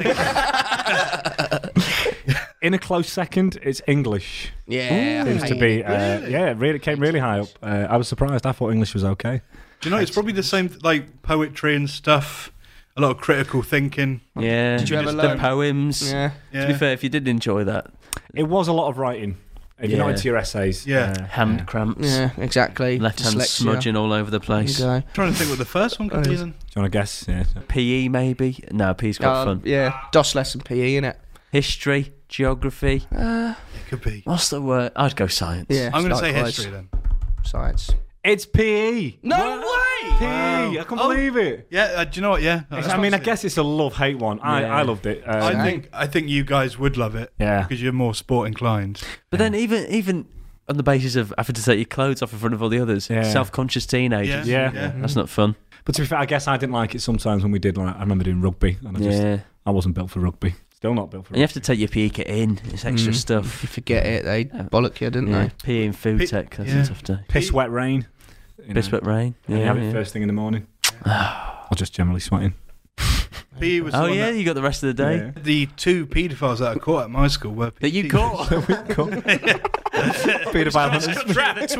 think. In a close second, it's English. Yeah. Seems to be, uh, yeah, it really came really high up. Uh, I was surprised. I thought English was okay. Do you know, it's probably the same, like poetry and stuff. A lot of critical thinking. Yeah. Did you ever the learn- poems? Yeah. Yeah. To be fair, if you did enjoy that, It was a lot of writing. If you're not Yeah. into your essays, Yeah. uh, hand yeah. cramps, Yeah, exactly. left hand Dyslexia. smudging all over the place. Okay. Trying to think what the first one could be then. Do you want to guess? Yeah. P E maybe? No, P's quite Uh, fun. Yeah, DOS lesson P E, innit? History, geography. Uh, It could be. What's the word? I'd go science. yeah. I'm going to say likewise. history then. Science. It's P E. No way! P E. I can't Oh. believe it. Yeah, uh, do you know what? Yeah. It's- I mean, I guess it's a love-hate one. I, Yeah. I loved it. Uh, I think I think you guys would love it yeah. because you're more sport inclined. But then even even on the basis of having to take your clothes off in front of all the others, Yeah. self-conscious teenagers. Yeah. yeah. That's not fun. But to be fair, I guess I didn't like it sometimes when we did. Like, I remember doing rugby, and I just Yeah. I wasn't built for rugby. Still not built for And you rugby. have to take your P E kit in. It's extra Mm. stuff. You forget it, they bollock you, didn't Yeah. P E and food P- tech. That's yeah. a tough day. Piss wet rain. You Piss know, wet rain. and you Yeah. have it yeah. first thing in the morning. Or just generally sweating. P E was the Oh one yeah, that- you got the rest of the day. Yeah. the two paedophiles that I caught at my school were That you P E caught. Paedophile hunters. Through the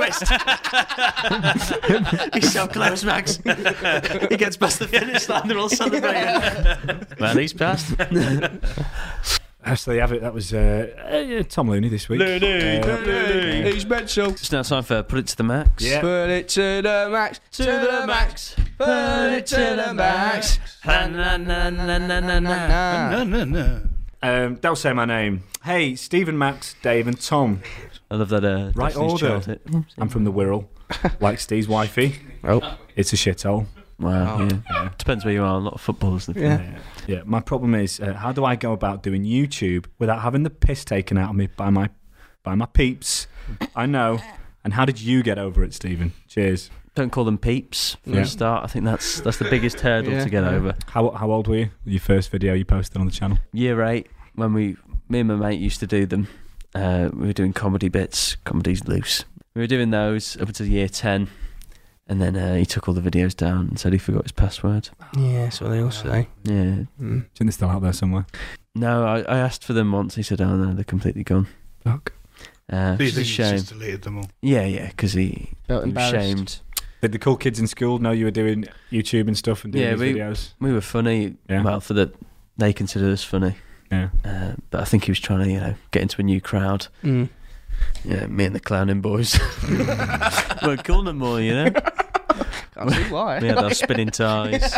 twist. He's so close, Max. He gets past the finish line. They're all celebrating. Well, he's passed. Uh, so there you have it. That was uh, uh, Tom Looney this week. Looney, Uh, Tom Looney. He's mental. It's now time for Put It to the Max. Yeah. Put it to the max, to the max, put it to the max. Na, na, na, na, na, na, na. No, no, no. Um, they'll say my name. Hey, Stephen, Max, Dave, and Tom. I love that. Uh, Right Destiny's order. Child hit. I'm from the Wirral, like Steve's wifey. Oh. It's a shithole. Wow. Oh. Yeah. Depends where you are. A lot of footballers. live Yeah. there. Yeah. My problem is, uh, how do I go about doing YouTube without having the piss taken out of me by my by my peeps? I know. And how did you get over it, Stephen? Cheers. Don't call them peeps for Yeah. a start. I think that's that's the biggest hurdle Yeah, to get yeah. over. How how old were you? Your first video you posted on the channel? Year eight, when we, me and my mate used to do them. Uh, we were doing comedy bits. Comedy's loose. We were doing those up until year ten, and then uh, he took all the videos down and said he forgot his password. Yeah, that's what they all say. Yeah. Mm. Do you think they're still out there somewhere? No, I, I asked for them once. He said, "Oh no, they're completely gone." Fuck. Uh, So you which is a think he's shame. just deleted them all? Yeah, yeah, because he, Felt he was embarrassed. shamed. Did the cool kids in school know you were doing YouTube and stuff and doing Yeah, these we- videos? We were funny. Yeah. Well, for that, they considered us funny. Yeah. Uh, but I think he was trying to, you know, get into a new crowd. Mm. Yeah, me and the clowning boys. We're cool no more, you know. Can't see why. We had our spinning ties.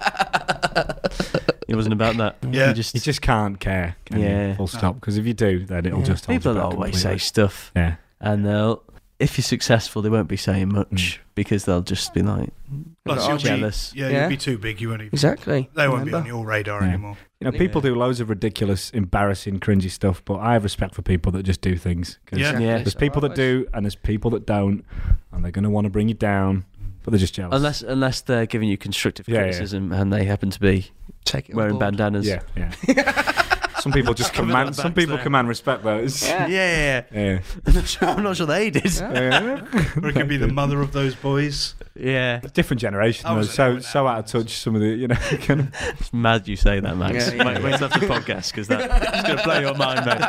It wasn't about that. Yeah. We just, You just can't care, can Yeah. you? Full stop. Because if you do, then it'll Yeah. just hold people you back always say completely. stuff, Yeah. and they'll. if you're successful, they won't be saying much Mm. because they'll just be like Plus, you'll be- jealous. yeah, Yeah. you'd be too big. You won't even. Exactly. They won't be Remember? on your radar Yeah. anymore. You know, people do loads of ridiculous, embarrassing, cringy stuff, but I have respect for people that just do things. 'Cause Yeah. Yeah. There's people that do, and there's people that don't, and they're going to want to bring you down, but they're just jealous. Unless unless they're giving you constructive Yeah, yeah. criticism and they happen to be Take it on wearing board. bandanas. yeah, yeah. Some people just command. Some people command respect those. Yeah. yeah, yeah. Yeah. I'm not sure, I'm not sure they did. Yeah. Or it could be the mother of those boys. Yeah. Different generation, I though. was- So so out of touch. Some of the, you know, kind of. It's mad you say that, Max. Yeah, yeah, wait, yeah. wait till after the podcast because that's going to blow your mind, mate.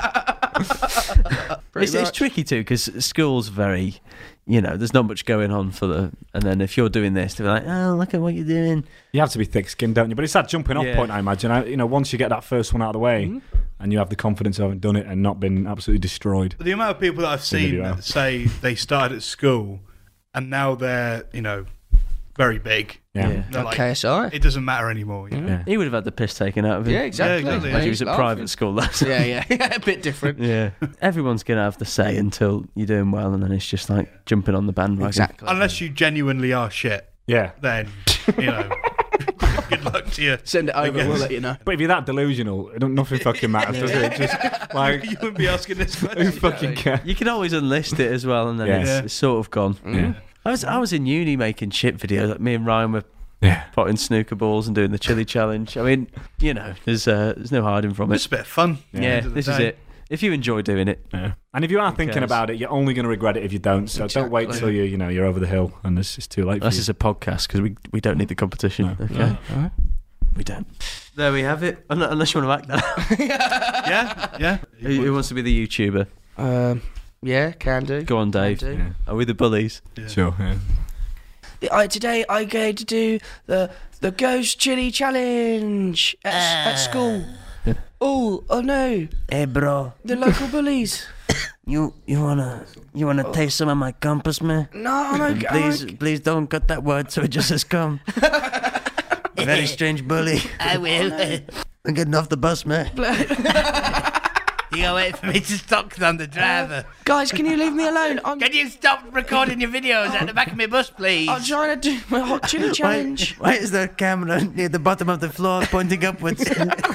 Pretty It's, it's much. tricky too because school's very, you know, there's not much going on for the, and then if you're doing this, they're like, oh, look at what you're doing. You have to be thick-skinned, don't you? But it's that jumping off Yeah. point, I imagine. I, you know, once you get that first one out of the way, Mm-hmm. and you have the confidence of having done it and not been absolutely destroyed. The amount of people that I've Good seen video. that say they started at school and now they're, you know, very big. Yeah. Yeah. They're like, K S I. it doesn't matter anymore. You know? Yeah. He would have had the piss taken out of him. Yeah, exactly. Yeah, exactly, Like yeah. he was at Laughing. private school. That's Yeah, yeah, a bit different. yeah. Everyone's gonna have the say until you're doing well, and then it's just like jumping on the bandwagon. Exactly. Unless you genuinely are shit, Yeah. then, you know, good luck to you. Send it over, guess. we'll let you know. But if you're that delusional, it don't, nothing fucking matters, does it? Just like, You wouldn't be asking this who question. fucking cares? You can always enlist it as well, and then Yeah. it's, Yeah. it's sort of gone. Yeah. I was I was in uni making shit videos. Like me and Ryan were Yeah. potting snooker balls and doing the chili challenge. I mean, you know, there's uh, there's no hiding from It's it. a bit of fun. Yeah, at the end of the this is day. it. If you enjoy doing it, Yeah. And if you are thinking cares? about it, you're only going to regret it if you don't. So don't wait Exactly. till you, you know, you're over the hill and it's, it's too late for unless you. it's a podcast because we we don't need the competition. No. Okay, we don't. There we have it. Un- Unless you want to act that. Yeah, yeah. who, who wants to be the YouTuber? Um, yeah, can do. Go on, Dave. Can do. Yeah. Are we the bullies? Yeah. Sure. Yeah. I, today I go to do the the ghost chili challenge at, at school. Oh, oh no, Hey, bro. the local bullies. You you wanna you wanna taste some of my compass, man? No, I'm okay. I'm Please, okay. please don't cut that word so it just says come. Very strange bully. I will. I'm getting off the bus, man. You gotta wait for me to stop 'cause I'm the driver. Guys, can you leave me alone? I'm, Can you stop recording your videos at the back of my bus, please? I'm trying to do my hot chili challenge. Why, why is the camera near the bottom of the floor pointing upwards?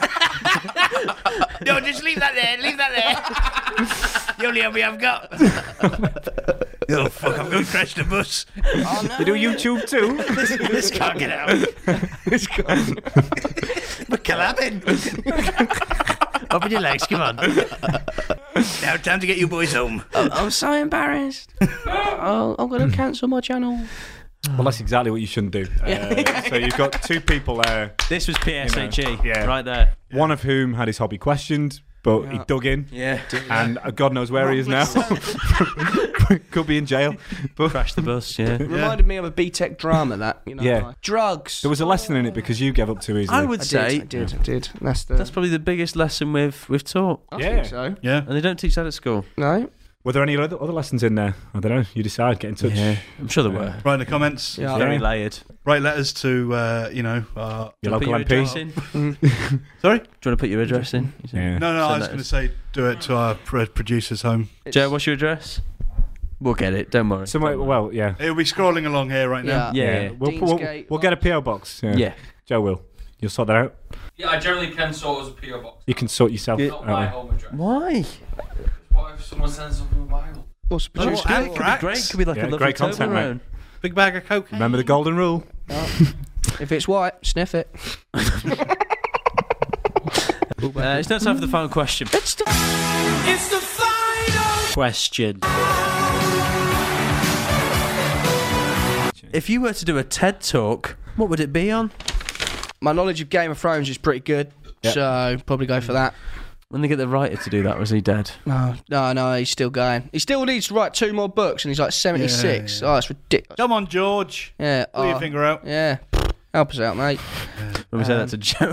No, just leave that there. Leave that there. The only hobby I've got. Oh, fuck, I'm going to crash the bus. You do YouTube too? this, this can't get out. This can't. We're collabing. Open your legs, come on. Now, time to get you boys home. I'm, I'm so embarrassed. oh, I'm going to cancel my channel. Well, that's exactly what you shouldn't do. Uh, so you've got two people there, This was P S H E, You know, yeah. right there. one of whom had his hobby questioned, but he dug in, Yeah. and uh, God knows where he is now. Could be in jail. But Crash the bus, yeah. Reminded me of a B-Tech drama, that. You know, Yeah. like, drugs. there was a lesson in it because you gave up too easily. I would I say did, I did, I did. That's the. that's probably the biggest lesson we've we've taught. I Yeah. think so. Yeah. And they don't teach that at school. No. Were there any other, other lessons in there? I don't know. You decide. Get in touch. Yeah, I'm sure there were. Write in the comments. Yeah. Very Yeah. layered. Write letters to, uh, you know, uh, Your Do you local wanna M put P. your address in? sorry? Do you want to put your address in? Yeah. No, no, I Send was that going to say do it to our pro- producer's home. Joe, what's your address? We'll get it. Don't worry. Somewhere, Don't worry. well, yeah. It'll be scrolling along here right now. Yeah. Yeah, yeah. We'll, we'll, Deansgate, we'll get a P O box. Yeah. Yeah. Joe will. You'll sort that out. Yeah, I generally can sort as a P O box. You can sort yourself Not my out. home address. Why? What if someone sends something viral? What's the Oh, producer? and Could be cracks. great. Could be like Yeah, a lovely great content, mate. Toblerone. Big bag of coke. Remember the golden rule. If it's white, sniff it. Uh, it's now time for the final question. It's the. It's the final Question. If you were to do a TED Talk, what would it be on? My knowledge of Game of Thrones is pretty good, Yep. so probably go for that. When they get the writer to do that, was he dead? No, no, no, he's still going. He still needs to write two more books, and he's like seventy-six. Yeah, Oh, it's ridiculous. Come on, George. Yeah. Pull your oh, finger out. Yeah. Help us out, mate. When we say Um, that to Joe.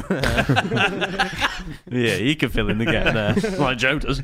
Yeah, he can fill in the gap there. Like Joe does.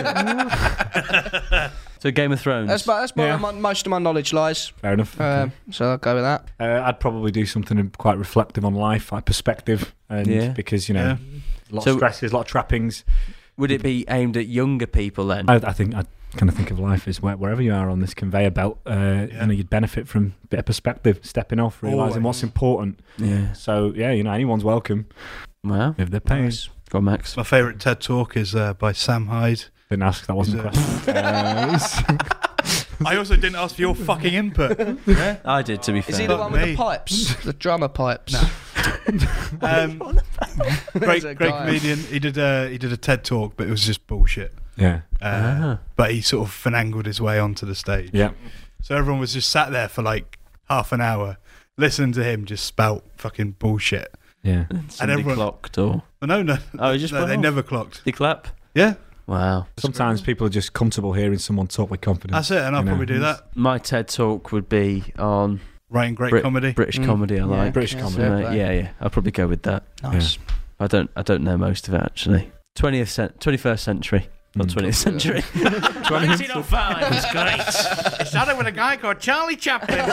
So Game of Thrones. That's, my, that's my, Yeah. my, most of my knowledge lies. Fair enough. Um, so I'll go with that. Uh, I'd probably do something quite reflective on life, like perspective, and Yeah. because you know, Yeah. a lot So- of stresses, a lot of trappings. Would it be aimed at younger people then? I, I think I'd kind of think of life as where, wherever you are on this conveyor belt, uh, Yeah. you know, you'd benefit from a bit of perspective, stepping off, realising Always. what's important. Yeah. So, yeah, you know, anyone's welcome Wow. if they're paying. Nice. Go on, Max. My favourite TED Talk is uh, by Sam Hyde. Didn't ask, that wasn't a question. Uh, I also didn't ask for your fucking input. Yeah? I did, to be fair. Is he the Fuck one with me. the pipes? The drummer pipes? Um, great, There's a great guy. comedian. He did a he did a TED Talk, but it was just bullshit. yeah. Uh, Ah. But he sort of finangled his way onto the stage. Yeah. So everyone was just sat there for like half an hour, listening to him just spout fucking bullshit. Yeah. Somebody everyone- clocked or... But no, no, Oh, he just no, went they off. never clocked. Did he clap? Yeah, Wow. Sometimes people are just comfortable hearing someone talk with confidence. that's it, and I'll You know. probably do that. My TED Talk would be on Writing great Brit- comedy. British Mm. comedy I Yeah. like. British Yeah, comedy. fair Uh, play. yeah, yeah. I'll probably go with that. Nice. I don't I don't know most of it, actually. twentieth cent- twenty-first century. Not Mm. twentieth century. nineteen oh five was great. It started with a guy called Charlie Chaplin,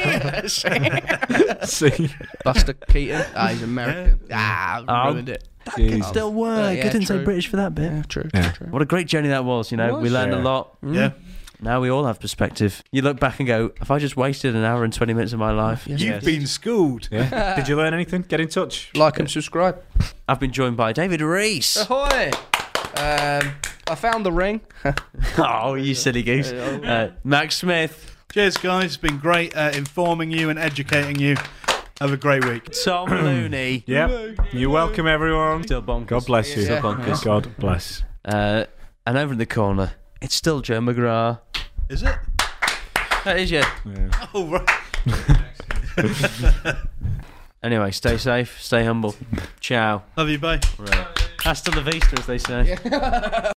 see? See? Buster Keaton. Ah, he's American. Ah, Oh, ruined it. Jesus. Still work. Uh, I yeah, didn't say true. British for that bit. Yeah, true, Yeah. true, true. What a great journey that was, you know. It We was. learned Yeah. a lot. Yeah, Now we all have perspective. You look back and go, have I just wasted an hour and twenty minutes of my life? Yes. you've been schooled. Yeah. Did you learn anything? Get in touch. Like and subscribe. I've been joined by David Reese. Ahoy! Um, I found the ring. Oh, you silly goose. Uh, Max Smith. Cheers, guys. It's been great uh, informing you and educating you. Have a great week. Tom Looney. Yep. You're welcome, everyone. Still bonkers. God bless you. Yeah. Still bonkers. God bless. Uh, and over in the corner, it's still Joe McGrath. Is it? That is you. Yeah. Oh, right. Anyway, stay safe, stay humble. Ciao. Love you, bye. Right. Hasta la vista, as they say.